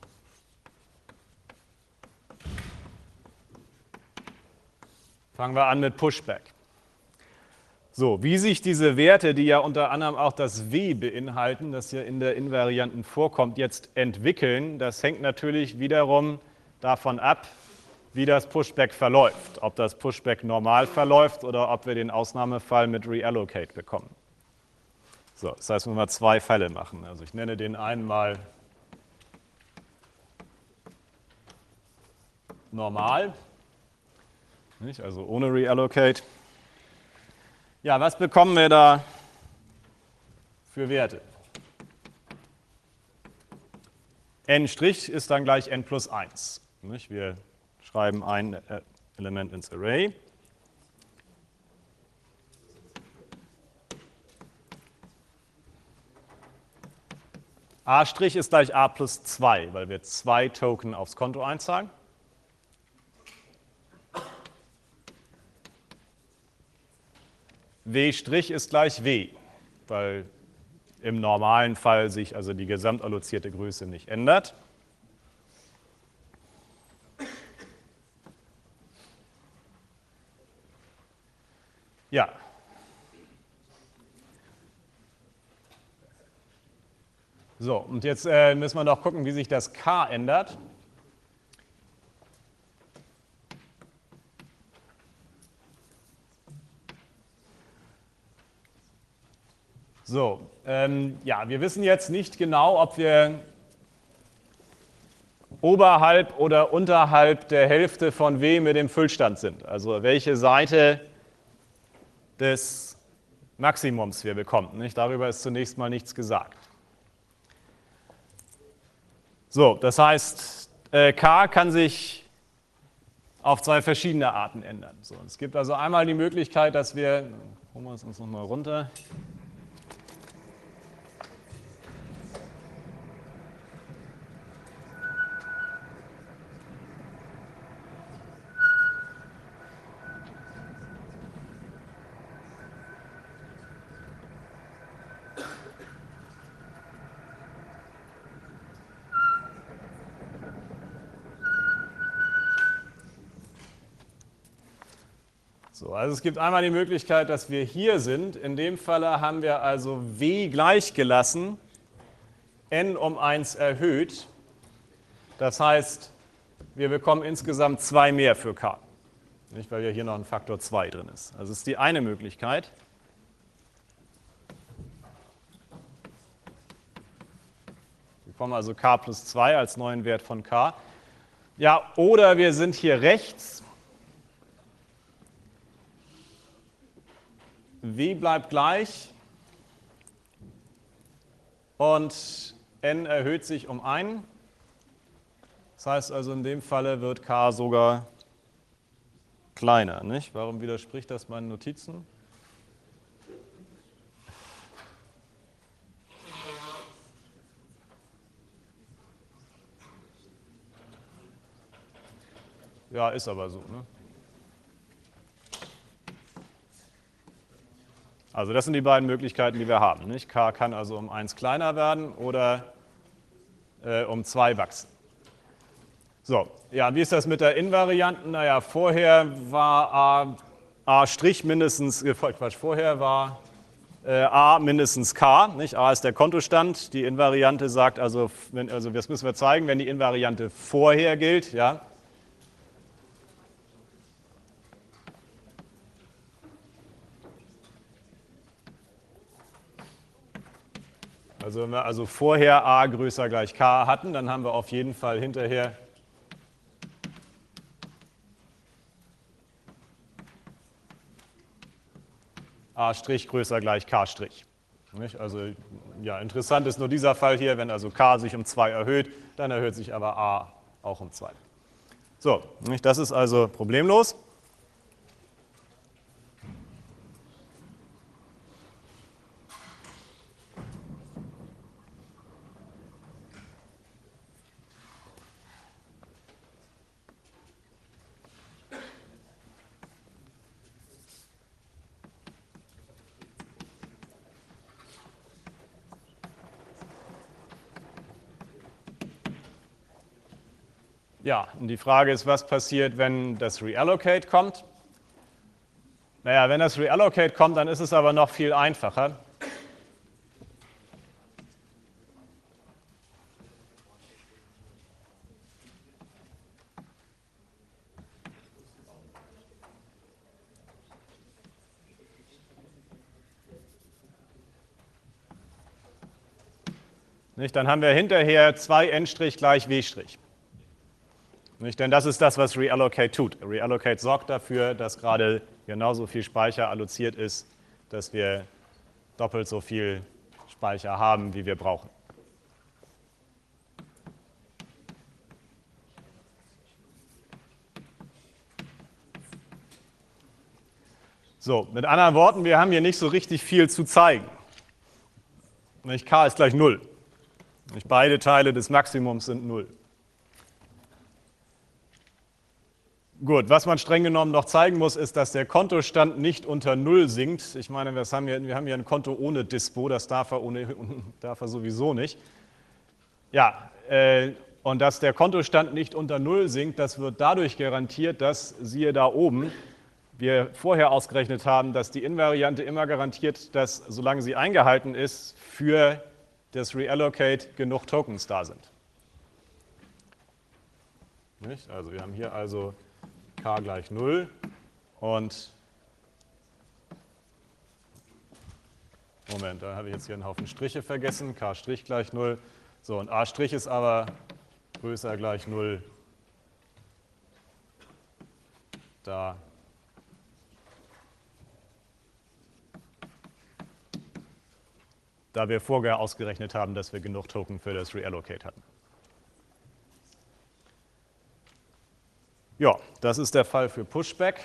Fangen wir an mit Pushback. So, wie sich diese Werte, die ja unter anderem auch das W beinhalten, das ja in der Invarianten vorkommt, jetzt entwickeln, das hängt natürlich wiederum davon ab, wie das Pushback verläuft. Ob das Pushback normal verläuft oder ob wir den Ausnahmefall mit Reallocate bekommen. So, das heißt, wir müssen zwei Fälle machen. Also ich nenne den einen mal normal, nicht? Also ohne Reallocate. Ja, was bekommen wir da für Werte? N' ist dann gleich n plus eins. Nicht? Wir schreiben ein Element ins Array. A' ist gleich a plus zwei, weil wir zwei Token aufs Konto einzahlen. W' ist gleich W, weil im normalen Fall sich also die gesamtallozierte Größe nicht ändert. Ja, So, und jetzt äh, müssen wir noch gucken, wie sich das K ändert. So, ähm, ja, wir wissen jetzt nicht genau, ob wir oberhalb oder unterhalb der Hälfte von W mit dem Füllstand sind. Also welche Seite des Maximums wir bekommen. Nicht? Darüber ist zunächst mal nichts gesagt. So, das heißt, äh, K kann sich auf zwei verschiedene Arten ändern. So, es gibt also einmal die Möglichkeit, dass wir, holen wir es uns nochmal runter, So, also es gibt einmal die Möglichkeit, dass wir hier sind. In dem Falle haben wir also W gleich gelassen, n um eins erhöht. Das heißt, wir bekommen insgesamt zwei mehr für k, nicht, weil ja hier noch ein Faktor zwei drin ist. Also das ist die eine Möglichkeit. Wir bekommen also k plus zwei als neuen Wert von k. Ja, oder wir sind hier rechts. W bleibt gleich und n erhöht sich um einen. Das heißt also, in dem Falle wird k sogar kleiner. Nicht? Warum widerspricht das meinen Notizen? Ja, ist aber so. Ne? Also das sind die beiden Möglichkeiten, die wir haben. Nicht? K kann also um eins kleiner werden oder äh, um zwei wachsen. So, ja, wie ist das mit der Invarianten? Naja, vorher war A, A' mindestens, äh, Quatsch, vorher war äh, A mindestens K. Nicht? A ist der Kontostand. Die Invariante sagt also, wenn, also das müssen wir zeigen, wenn die Invariante vorher gilt, ja, also wenn wir also vorher A größer gleich K hatten, dann haben wir auf jeden Fall hinterher A' größer gleich K'. Nicht? Also ja, interessant ist nur dieser Fall hier, wenn also K sich um zwei erhöht, dann erhöht sich aber A auch um zwei. So, nicht? Das ist also problemlos. Ja, und die Frage ist, was passiert, wenn das Reallocate kommt? Naja, wenn das Reallocate kommt, dann ist es aber noch viel einfacher. Nicht? Dann haben wir hinterher zwei n' gleich w'. Nicht? Denn das ist das, was Reallocate tut. Reallocate sorgt dafür, dass gerade genauso viel Speicher alloziert ist, dass wir doppelt so viel Speicher haben, wie wir brauchen. So, mit anderen Worten, wir haben hier nicht so richtig viel zu zeigen. Nicht? K ist gleich null. Nicht? Beide Teile des Maximums sind null. Gut, was man streng genommen noch zeigen muss, ist, dass der Kontostand nicht unter null sinkt. Ich meine, wir haben hier, wir haben hier ein Konto ohne Dispo, das darf er, ohne, darf er sowieso nicht. Ja, äh, und dass der Kontostand nicht unter null sinkt, das wird dadurch garantiert, dass, siehe da oben, wir vorher ausgerechnet haben, dass die Invariante immer garantiert, dass, solange sie eingehalten ist, für des Reallocate genug Tokens da sind. Nicht? Also wir haben hier also k gleich null und Moment, da habe ich jetzt hier einen Haufen Striche vergessen, k' gleich null. So, und a' ist aber größer gleich null. Da da wir vorher ausgerechnet haben, dass wir genug Token für das Reallocate hatten. Ja, das ist der Fall für Pushback.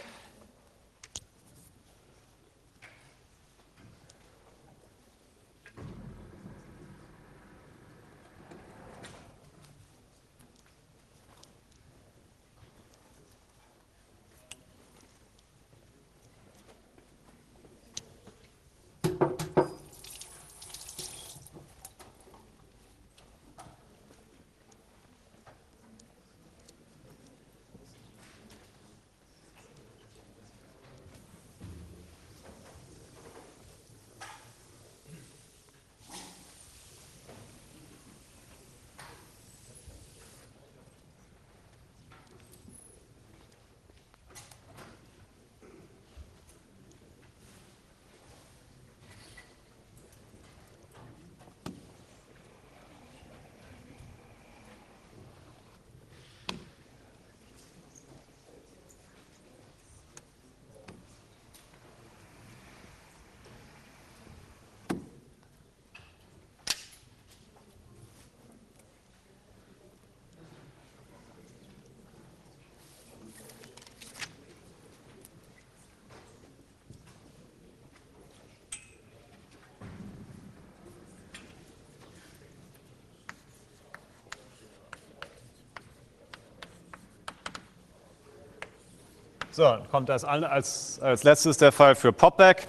So, dann kommt das als, als letztes der Fall für Popback.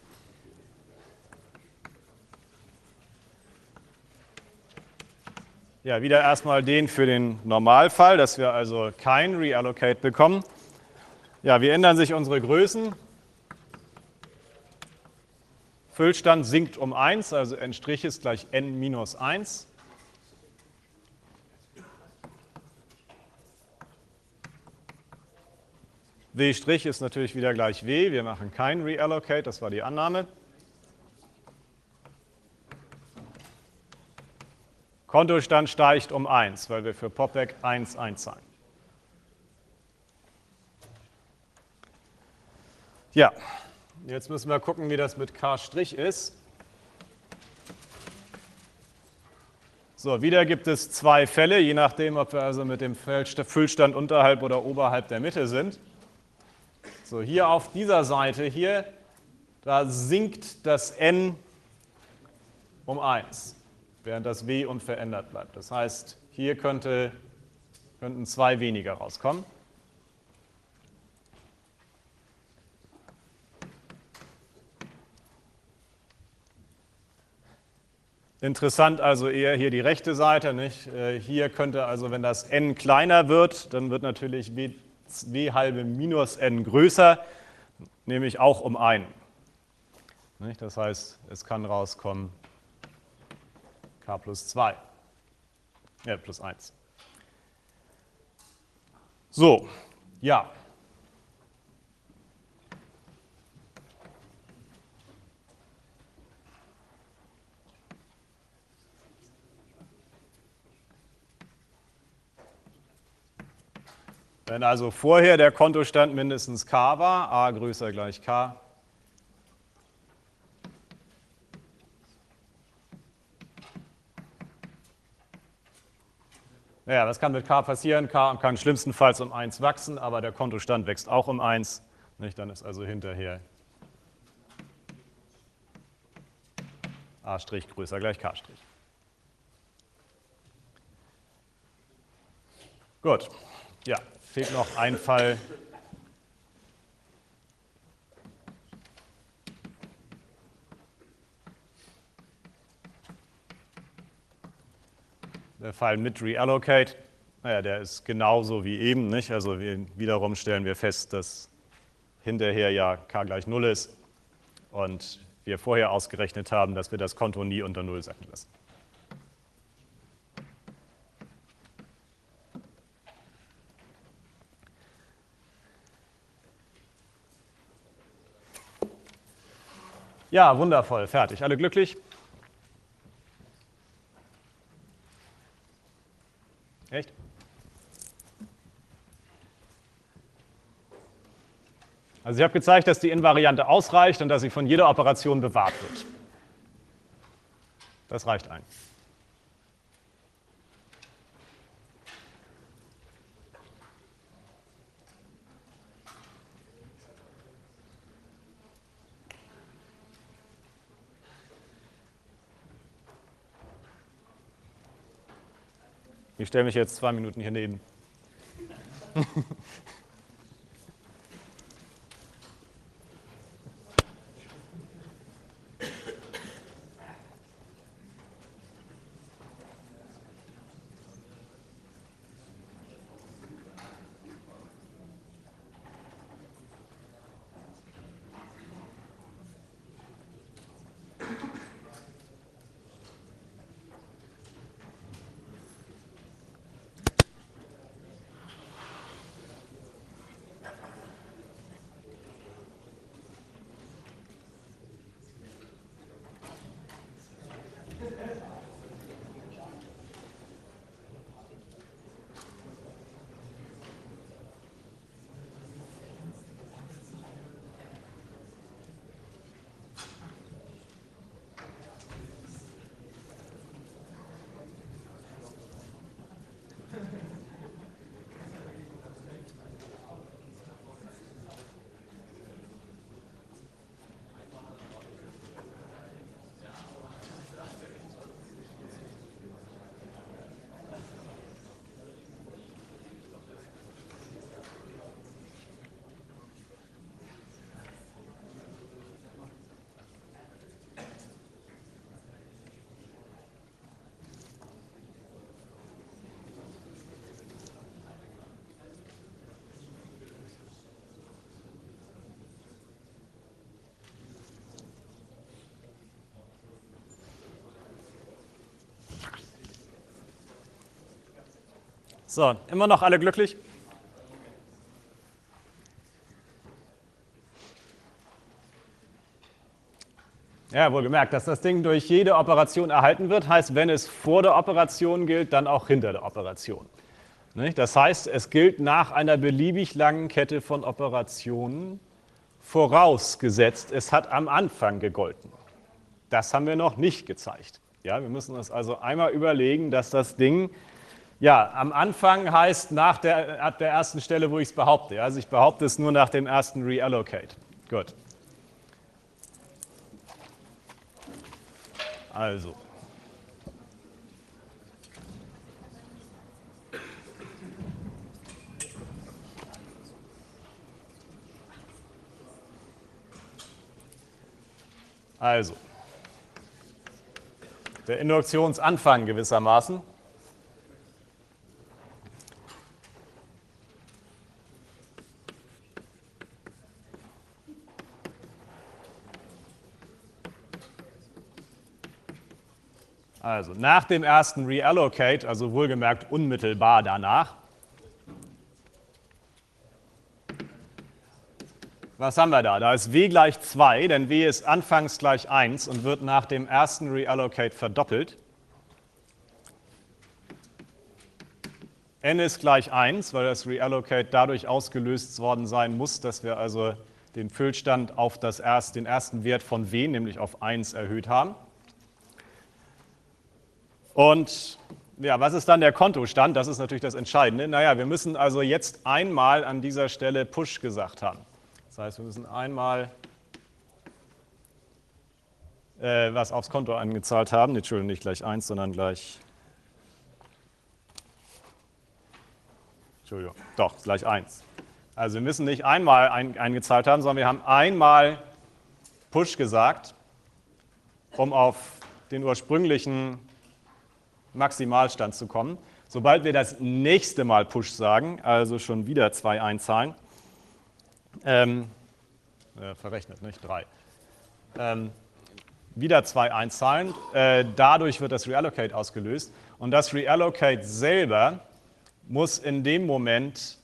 Ja, wieder erstmal den für den Normalfall, dass wir also kein Reallocate bekommen. Ja, wie ändern sich unsere Größen? Füllstand sinkt um eins, also n' ist gleich n minus eins. W' ist natürlich wieder gleich W. Wir machen kein Reallocate, das war die Annahme. Kontostand steigt um eins, weil wir für Popback eins einzahlen. Ja, jetzt müssen wir gucken, wie das mit k' ist. So, wieder gibt es zwei Fälle, je nachdem, ob wir also mit dem Füllstand unterhalb oder oberhalb der Mitte sind. So, hier auf dieser Seite hier, da sinkt das n um eins, während das W unverändert bleibt. Das heißt, hier könnte, könnten zwei weniger rauskommen. Interessant also eher hier die rechte Seite, nicht? Hier könnte also, wenn das n kleiner wird, dann wird natürlich W W halbe minus n größer, nämlich auch um einen. Das heißt, es kann rauskommen k plus zwei, ja, plus eins. So, ja. Wenn also vorher der Kontostand mindestens k war, a größer gleich k, naja, was kann mit k passieren? K kann schlimmstenfalls um eins wachsen, aber der Kontostand wächst auch um eins. Nicht? Dann ist also hinterher a' größer gleich k'. Gut, ja, fehlt noch ein Fall. Der Fall mit Reallocate, naja, der ist genauso wie eben, nicht? Also wir, wiederum stellen wir fest, dass hinterher ja k gleich null ist und wir vorher ausgerechnet haben, dass wir das Konto nie unter null sein lassen. Ja, wundervoll, fertig. Alle glücklich? Echt? Also ich habe gezeigt, dass die Invariante ausreicht und dass sie von jeder Operation bewahrt wird. Das reicht ein. Ich stelle mich jetzt zwei Minuten hier neben. So, immer noch alle glücklich? Ja, wohlgemerkt, dass das Ding durch jede Operation erhalten wird, heißt, wenn es vor der Operation gilt, dann auch hinter der Operation. Das heißt, es gilt nach einer beliebig langen Kette von Operationen, vorausgesetzt, es hat am Anfang gegolten. Das haben wir noch nicht gezeigt. Ja, wir müssen uns also einmal überlegen, dass das Ding, ja, am Anfang heißt nach der, ab der ersten Stelle, wo ich es behaupte. Also ich behaupte es nur nach dem ersten Reallocate. Gut. Also. Also. Der Induktionsanfang gewissermaßen. Also nach dem ersten Reallocate, also wohlgemerkt unmittelbar danach. Was haben wir da? Da ist W gleich zwei, denn W ist anfangs gleich eins und wird nach dem ersten Reallocate verdoppelt. N ist gleich eins, weil das Reallocate dadurch ausgelöst worden sein muss, dass wir also den Füllstand auf das erst, den ersten Wert von W, nämlich auf eins, erhöht haben. Und ja, was ist dann der Kontostand? Das ist natürlich das Entscheidende. Naja, wir müssen also jetzt einmal an dieser Stelle Push gesagt haben. Das heißt, wir müssen einmal äh, was aufs Konto eingezahlt haben. Entschuldigung, nicht gleich eins, sondern gleich, Entschuldigung, doch, gleich eins. Also wir müssen nicht einmal ein, eingezahlt haben, sondern wir haben einmal Push gesagt, um auf den ursprünglichen Maximalstand zu kommen. Sobald wir das nächste Mal Push sagen, also schon wieder zwei einzahlen, ähm, äh, verrechnet, nicht? drei, ähm, wieder zwei einzahlen, äh, dadurch wird das Reallocate ausgelöst und das Reallocate selber muss in dem Moment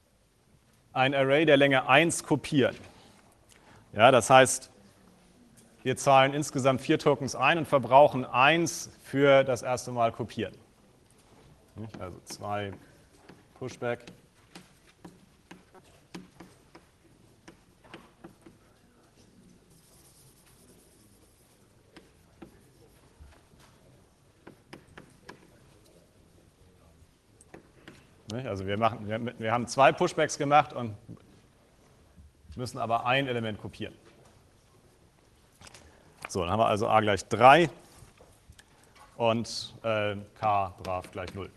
ein Array der Länge eins kopieren. Ja, das heißt, wir zahlen insgesamt vier Tokens ein und verbrauchen eins für das erste Mal kopieren. Also zwei Pushback. Also wir, machen, wir, wir haben zwei Pushbacks gemacht und müssen aber ein Element kopieren. So, dann haben wir also a gleich drei und äh, k brav gleich null.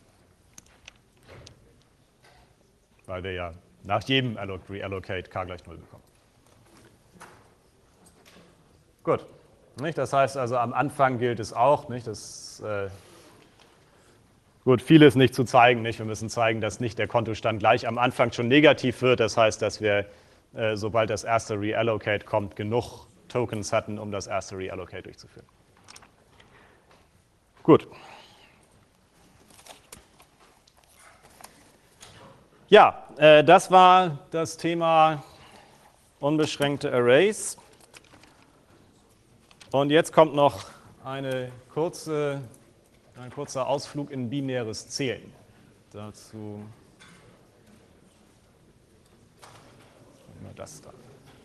Weil wir ja nach jedem Reallocate k gleich null bekommen. Gut, nicht? Das heißt also, am Anfang gilt es auch, nicht? Das, äh, gut, vieles nicht zu zeigen. Nicht? Wir müssen zeigen, dass nicht der Kontostand gleich am Anfang schon negativ wird. Das heißt, dass wir, äh, sobald das erste Reallocate kommt, genug Tokens hatten, um das erste Reallocate durchzuführen. Gut. Ja, äh, das war das Thema unbeschränkte Arrays. Und jetzt kommt noch eine kurze, ein kurzer Ausflug in binäres Zählen. Dazu nehmen wir das da.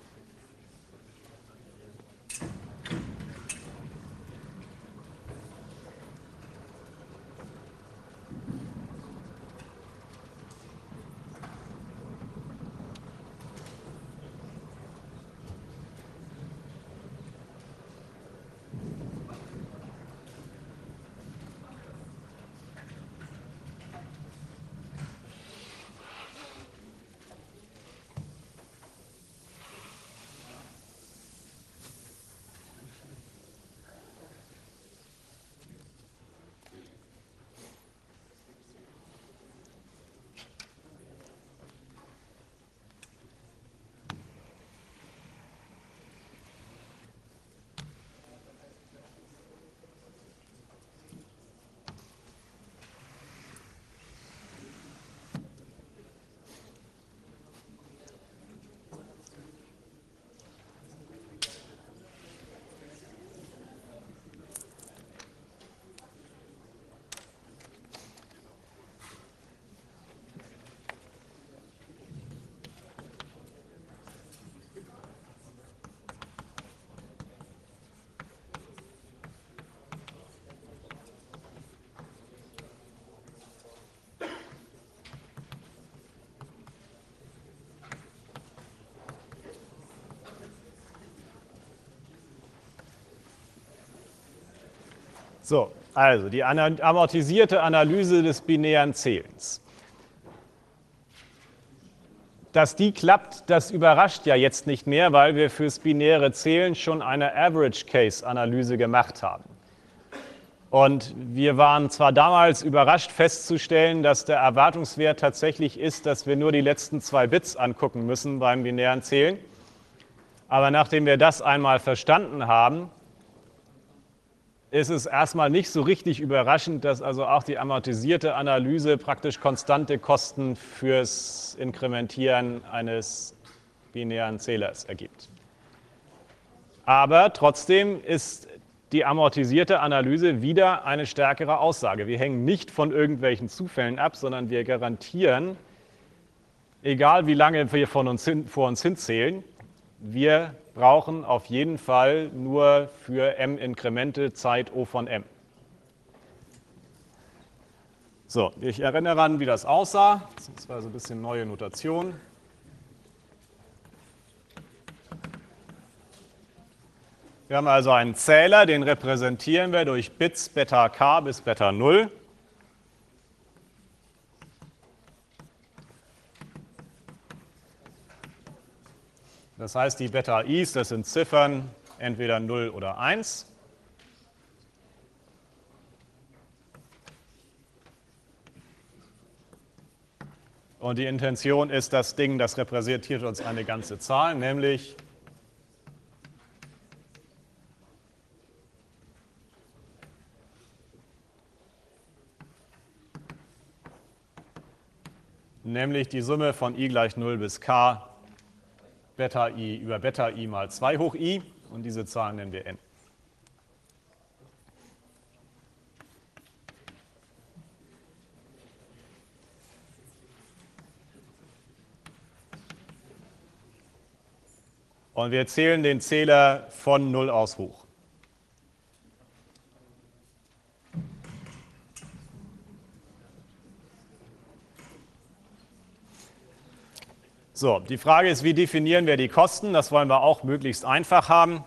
So, also die amortisierte Analyse des binären Zählens. Dass die klappt, das überrascht ja jetzt nicht mehr, weil wir fürs binäre Zählen schon eine Average-Case-Analyse gemacht haben. Und wir waren zwar damals überrascht festzustellen, dass der Erwartungswert tatsächlich ist, dass wir nur die letzten zwei Bits angucken müssen beim binären Zählen. Aber nachdem wir das einmal verstanden haben, ist es erstmal nicht so richtig überraschend, dass also auch die amortisierte Analyse praktisch konstante Kosten fürs Inkrementieren eines binären Zählers ergibt. Aber trotzdem ist die amortisierte Analyse wieder eine stärkere Aussage. Wir hängen nicht von irgendwelchen Zufällen ab, sondern wir garantieren, egal wie lange wir von uns hin, vor uns hinzählen, wir brauchen auf jeden Fall nur für m Inkremente Zeit O von m. So, ich erinnere an, wie das aussah. Das war so ein bisschen neue Notation. Wir haben also einen Zähler, den repräsentieren wir durch Bits Beta k bis Beta null. Das heißt, die Beta i's, das sind Ziffern, entweder null oder eins. Und die Intention ist, das Ding, das repräsentiert uns eine ganze Zahl, nämlich nämlich die Summe von i gleich null bis k Beta i über Beta i mal zwei hoch i. und diese Zahl nennen wir n. Und wir zählen den Zähler von null aus hoch. So, die Frage ist, wie definieren wir die Kosten? Das wollen wir auch möglichst einfach haben.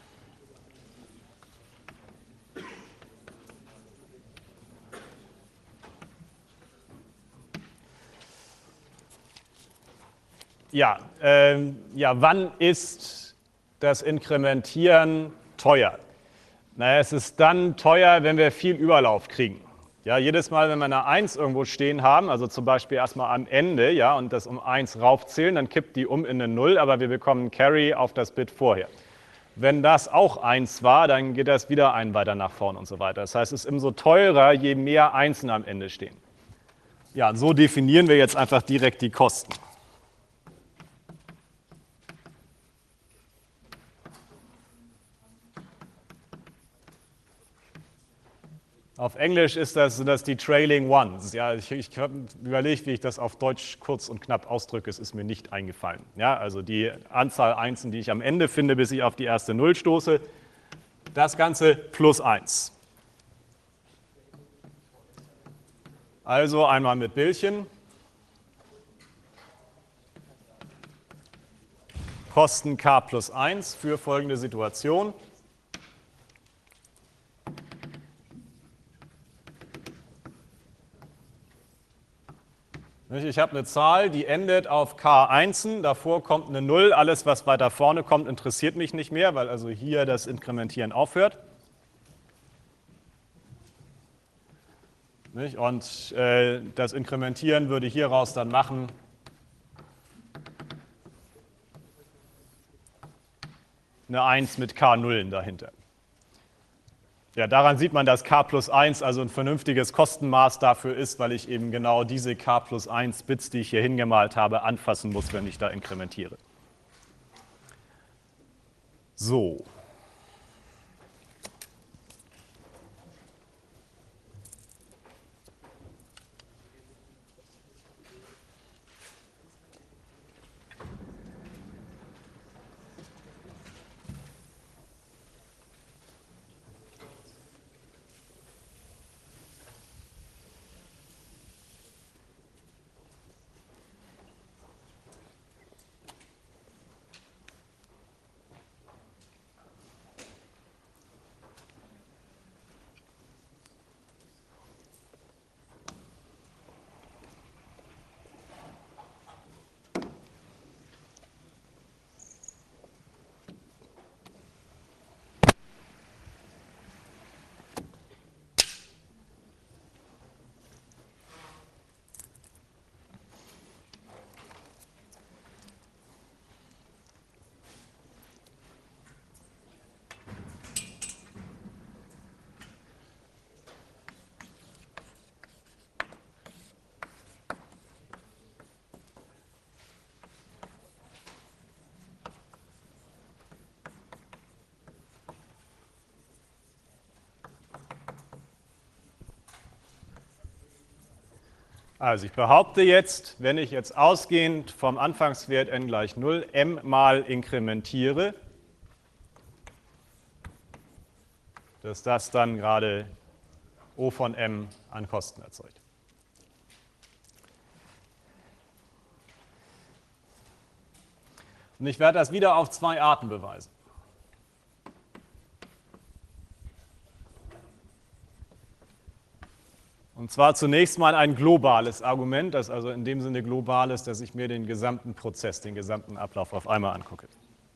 Ja, ähm, ja, wann ist das Inkrementieren teuer? Naja, es ist dann teuer, wenn wir viel Überlauf kriegen. Ja, jedes Mal, wenn wir eine eins irgendwo stehen haben, also zum Beispiel erstmal am Ende, ja, und das um eins raufzählen, dann kippt die um in eine null, aber wir bekommen Carry auf das Bit vorher. Wenn das auch eins war, dann geht das wieder einen weiter nach vorn und so weiter. Das heißt, es ist umso teurer, je mehr Einsen am Ende stehen. Ja, so definieren wir jetzt einfach direkt die Kosten. Auf Englisch ist das, sind das die Trailing Ones. Ja, ich, ich habe überlegt, wie ich das auf Deutsch kurz und knapp ausdrücke. Es ist mir nicht eingefallen. Ja, also die Anzahl Einsen, die ich am Ende finde, bis ich auf die erste Null stoße, das Ganze plus eins. Also einmal mit Bildchen. Kosten k plus eins für folgende Situation. Ich habe eine Zahl, die endet auf k Einsen, davor kommt eine Null, alles was weiter vorne kommt interessiert mich nicht mehr, weil also hier das Inkrementieren aufhört. Und äh, das Inkrementieren würde hieraus dann machen eine eins mit k Nullen dahinter. Ja, daran sieht man, dass k plus eins also ein vernünftiges Kostenmaß dafür ist, weil ich eben genau diese k plus eins Bits, die ich hier hingemalt habe, anfassen muss, wenn ich da inkrementiere. So. Also ich behaupte jetzt, wenn ich jetzt ausgehend vom Anfangswert n gleich null m mal inkrementiere, dass das dann gerade O von m an Kosten erzeugt. Und ich werde das wieder auf zwei Arten beweisen. Und zwar zunächst mal ein globales Argument, das also in dem Sinne global ist, dass ich mir den gesamten Prozess, den gesamten Ablauf auf einmal angucke.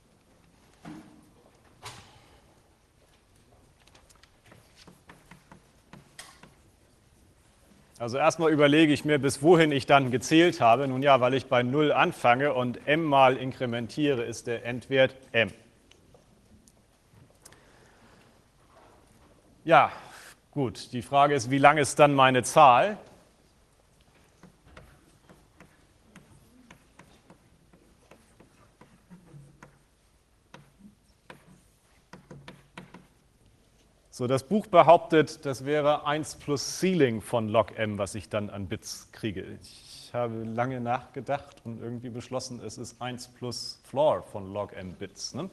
Also erstmal überlege ich mir, bis wohin ich dann gezählt habe. Nun ja, weil ich bei null anfange und m mal inkrementiere, ist der Endwert m. Ja, gut, die Frage ist, wie lang ist dann meine Zahl? So, das Buch behauptet, das wäre eins plus Ceiling von log m, was ich dann an Bits kriege. Ich habe lange nachgedacht und irgendwie beschlossen, es ist eins plus Floor von log m Bits. Ne?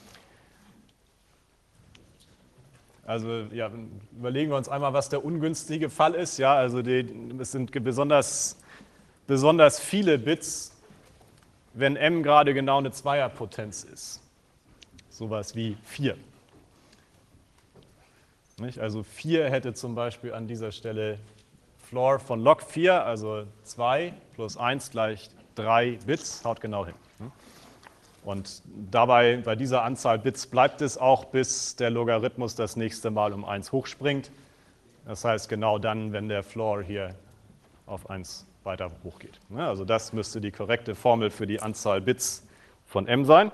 Also ja, überlegen wir uns einmal, was der ungünstige Fall ist. Ja, also die, es sind besonders, besonders viele Bits, wenn m gerade genau eine Zweierpotenz ist. Sowas wie vier. Nicht? Also vier hätte zum Beispiel an dieser Stelle Floor von log vier, also zwei plus eins gleich drei Bits, haut genau hin. Und dabei, bei dieser Anzahl Bits bleibt es auch, bis der Logarithmus das nächste Mal um eins hochspringt. Das heißt genau dann, wenn der Floor hier auf eins weiter hochgeht. Also das müsste die korrekte Formel für die Anzahl Bits von m sein.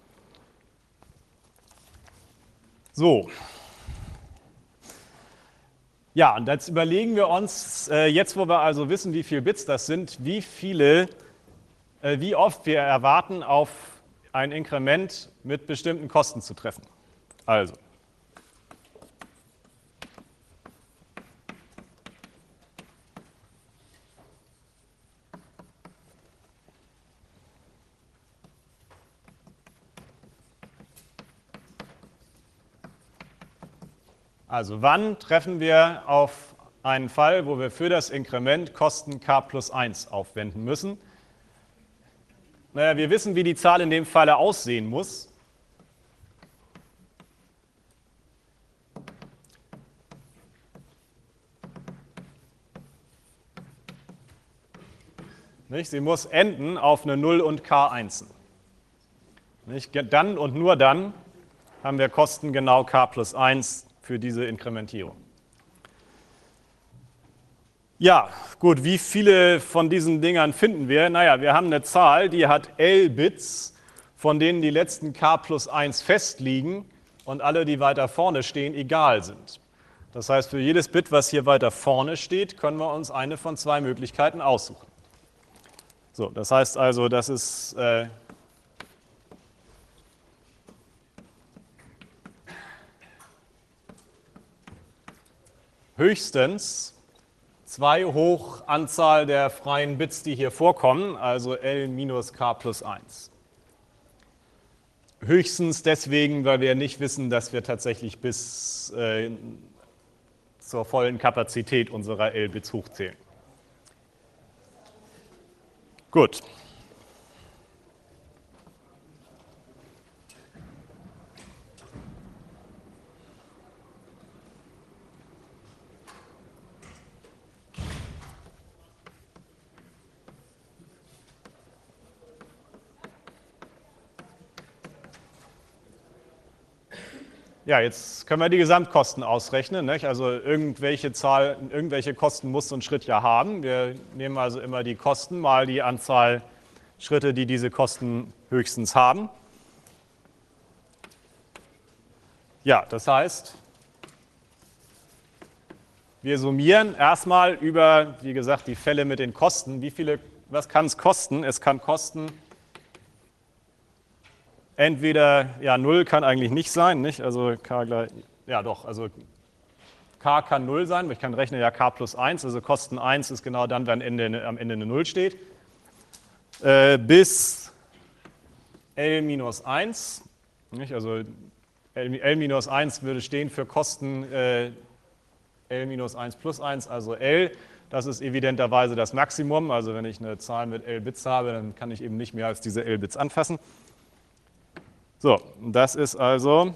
So. Ja, und jetzt überlegen wir uns, jetzt wo wir also wissen, wie viele Bits das sind, wie viele, wie oft wir erwarten, auf ein Inkrement mit bestimmten Kosten zu treffen. Also, also wann treffen wir auf einen Fall, wo wir für das Inkrement Kosten k plus eins aufwenden müssen? Naja, wir wissen, wie die Zahl in dem Falle aussehen muss. Nicht? Sie muss enden auf eine null und k eins. Nicht? Dann und nur dann haben wir Kosten genau k plus eins für diese Inkrementierung. Ja, gut, wie viele von diesen Dingern finden wir? Naja, wir haben eine Zahl, die hat L Bits, von denen die letzten k plus eins festliegen und alle, die weiter vorne stehen, egal sind. Das heißt, für jedes Bit, was hier weiter vorne steht, können wir uns eine von zwei Möglichkeiten aussuchen. So, das heißt also, das ist äh, höchstens zwei hoch Anzahl der freien Bits, die hier vorkommen, also L minus k plus eins. Höchstens deswegen, weil wir nicht wissen, dass wir tatsächlich bis äh, zur vollen Kapazität unserer L-Bits hochzählen. Gut. Ja, jetzt können wir die Gesamtkosten ausrechnen. Nicht? Also irgendwelche Zahl, irgendwelche Kosten muss so ein Schritt ja haben. Wir nehmen also immer die Kosten mal die Anzahl Schritte, die diese Kosten höchstens haben. Ja, das heißt, wir summieren erstmal über, wie gesagt, die Fälle mit den Kosten. Wie viele, was kann es kosten? Es kann kosten entweder, ja, null kann eigentlich nicht sein, nicht? Also k gleich, ja doch, also k kann null sein, weil ich kann rechnen ja k plus eins, also Kosten eins ist genau dann, wenn Ende, am Ende eine null steht, äh, bis L minus eins, nicht? Also L, L minus eins würde stehen für Kosten äh, L minus eins plus eins, also L, das ist evidenterweise das Maximum, also wenn ich eine Zahl mit L Bits habe, dann kann ich eben nicht mehr als diese L Bits anfassen. So, das ist also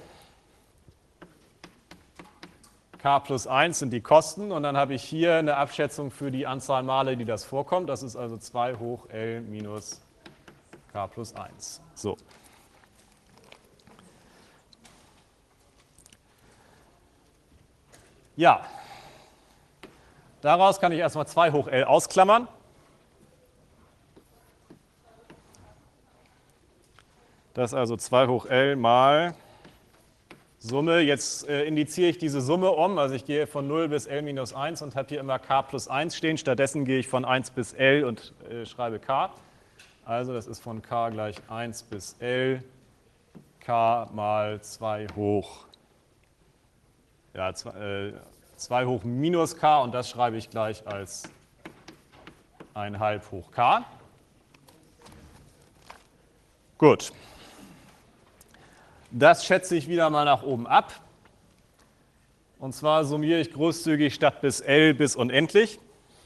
k plus eins sind die Kosten und dann habe ich hier eine Abschätzung für die Anzahl Male, die das vorkommt. Das ist also zwei hoch L minus k plus eins. So. Ja, daraus kann ich erstmal zwei hoch L ausklammern. Das ist also zwei hoch L mal Summe. Jetzt äh, indiziere ich diese Summe um. Also ich gehe von null bis L minus eins und habe hier immer k plus eins stehen. Stattdessen gehe ich von eins bis L und äh, schreibe k. Also das ist von k gleich eins bis L, k mal zwei hoch ja, zwei hoch minus k und das schreibe ich gleich als ein halb hoch k. Gut. Das schätze ich wieder mal nach oben ab. Und zwar summiere ich großzügig statt bis L bis unendlich.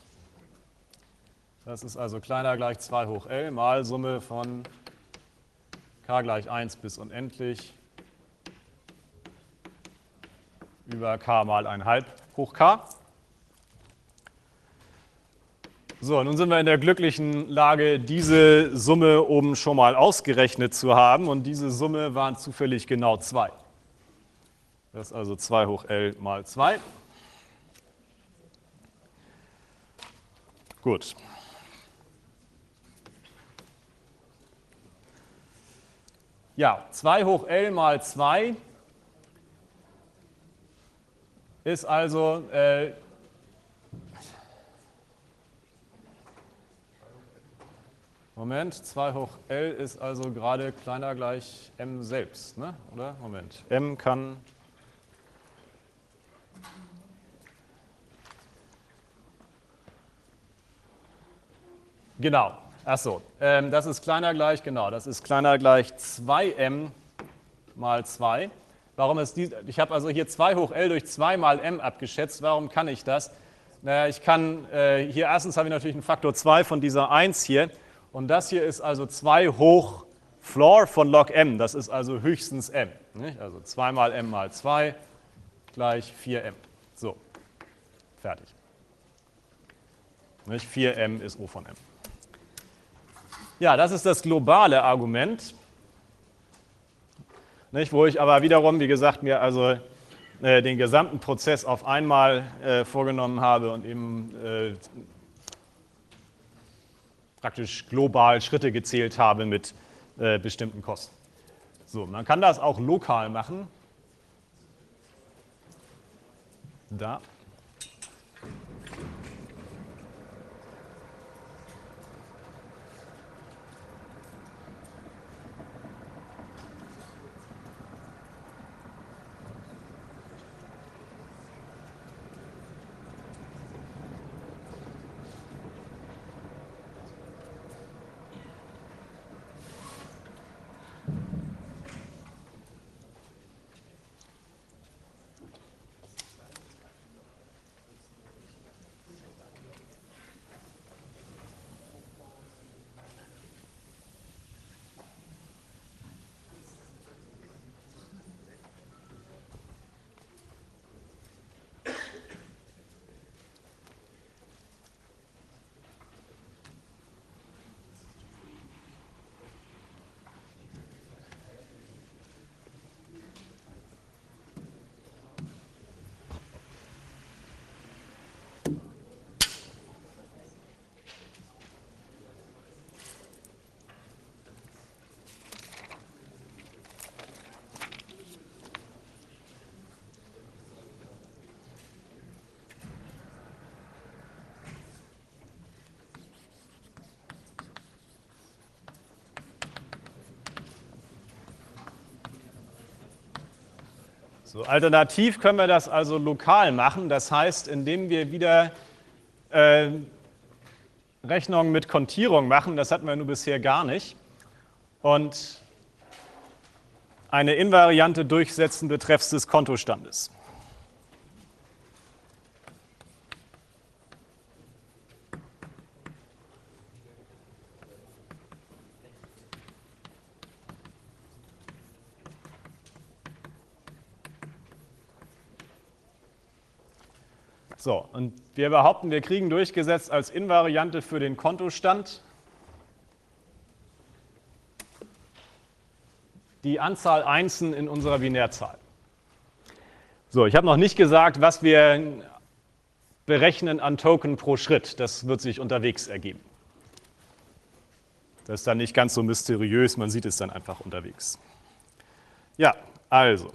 Das ist also kleiner gleich zwei hoch L mal Summe von k gleich eins bis unendlich über k mal ein halb hoch k. So, nun sind wir in der glücklichen Lage, diese Summe oben schon mal ausgerechnet zu haben. Und diese Summe waren zufällig genau zwei. Das ist also zwei hoch L mal zwei. Gut. Ja, zwei hoch L mal zwei ist also äh, Moment, zwei hoch L ist also gerade kleiner gleich m selbst, ne? Oder? Moment. M kann genau. Achso, ähm, das ist kleiner gleich, genau, das ist kleiner gleich zwei m mal zwei. Warum ist dies? Ich habe also hier zwei hoch L durch zwei mal m abgeschätzt. Warum kann ich das? Naja, ich kann, äh, hier erstens habe ich natürlich einen Faktor zwei von dieser eins hier. Und das hier ist also zwei hoch Floor von log m. Das ist also höchstens m. Nicht? Also zwei mal m mal zwei gleich vier m. So, fertig. Nicht? vier m ist O von m. Ja, das ist das globale Argument. Nicht? Wo ich aber wiederum, wie gesagt, mir also äh, den gesamten Prozess auf einmal äh, vorgenommen habe und eben äh, praktisch global Schritte gezählt habe mit äh, bestimmten Kosten. So, man kann das auch lokal machen. Da. So, alternativ können wir das also lokal machen. Das heißt, indem wir wieder äh, Rechnungen mit Kontierung machen, das hatten wir nur bisher gar nicht, und eine Invariante durchsetzen betreffs des Kontostandes. So, und wir behaupten, wir kriegen durchgesetzt als Invariante für den Kontostand die Anzahl Einsen in unserer Binärzahl. So, ich habe noch nicht gesagt, was wir berechnen an Token pro Schritt. Das wird sich unterwegs ergeben. Das ist dann nicht ganz so mysteriös, man sieht es dann einfach unterwegs. Ja, also.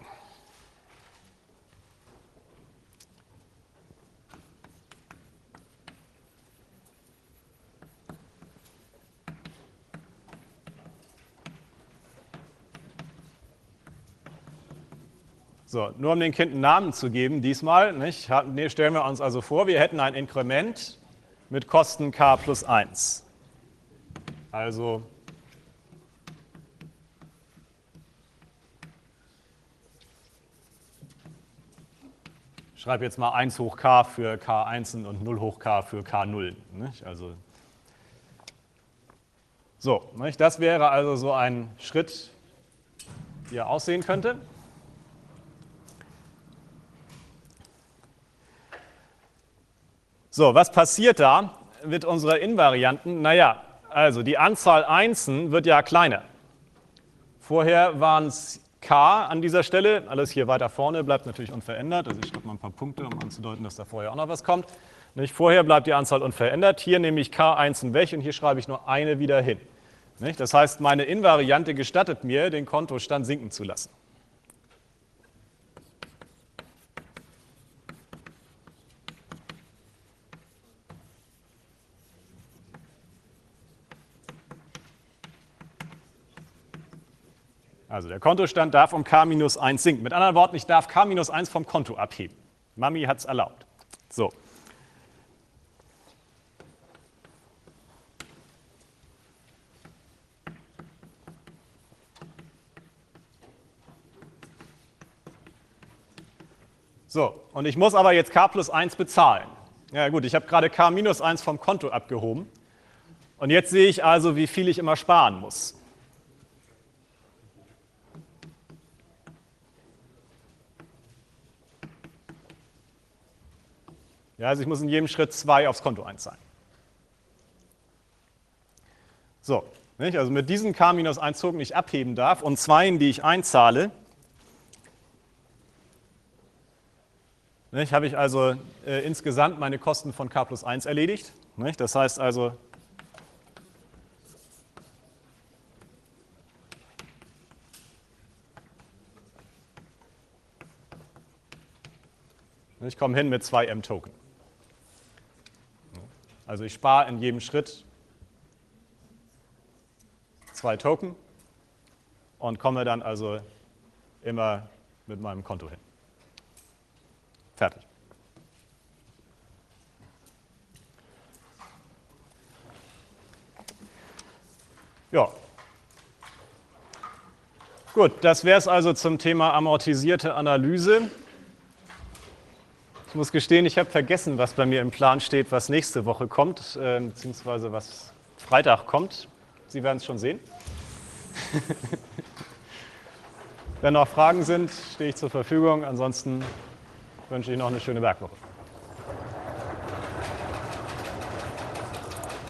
So, nur um dem Kind einen Namen zu geben, diesmal, nicht, stellen wir uns also vor, wir hätten ein Inkrement mit Kosten k plus eins. Also ich schreibe jetzt mal eins hoch k für k eins und null hoch k für k null. Nicht? Also, so, nicht? Das wäre also so ein Schritt, wie er aussehen könnte. So, was passiert da mit unserer Invarianten? Naja, also die Anzahl Einsen wird ja kleiner. Vorher waren es k an dieser Stelle, alles hier weiter vorne bleibt natürlich unverändert. Also ich schreibe mal ein paar Punkte, um anzudeuten, dass da vorher auch noch was kommt. Nicht? Vorher bleibt die Anzahl unverändert, hier nehme ich k Einsen weg und hier schreibe ich nur eine wieder hin. Nicht? Das heißt, meine Invariante gestattet mir, den Kontostand sinken zu lassen. Also der Kontostand darf um k minus eins sinken. Mit anderen Worten, ich darf k minus eins vom Konto abheben. Mami hat es erlaubt. So. So, und ich muss aber jetzt k plus eins bezahlen. Ja gut, ich habe gerade k minus eins vom Konto abgehoben. Und jetzt sehe ich also, wie viel ich immer sparen muss. Ja, also ich muss in jedem Schritt zwei aufs Konto einzahlen. So, nicht? Also mit diesen k minus eins Token, die ich abheben darf, und zweien, die ich einzahle, nicht, habe ich also äh, insgesamt meine Kosten von k plus eins erledigt. Nicht? Das heißt also, ich komme hin mit zwei M Token. Also ich spare in jedem Schritt zwei Token und komme dann also immer mit meinem Konto hin. Fertig. Ja. Gut, das wäre es also zum Thema amortisierte Analyse. Ich muss gestehen, ich habe vergessen, was bei mir im Plan steht, was nächste Woche kommt, äh, beziehungsweise was Freitag kommt. Sie werden es schon sehen. Wenn noch Fragen sind, stehe ich zur Verfügung. Ansonsten wünsche ich noch eine schöne Werkwoche.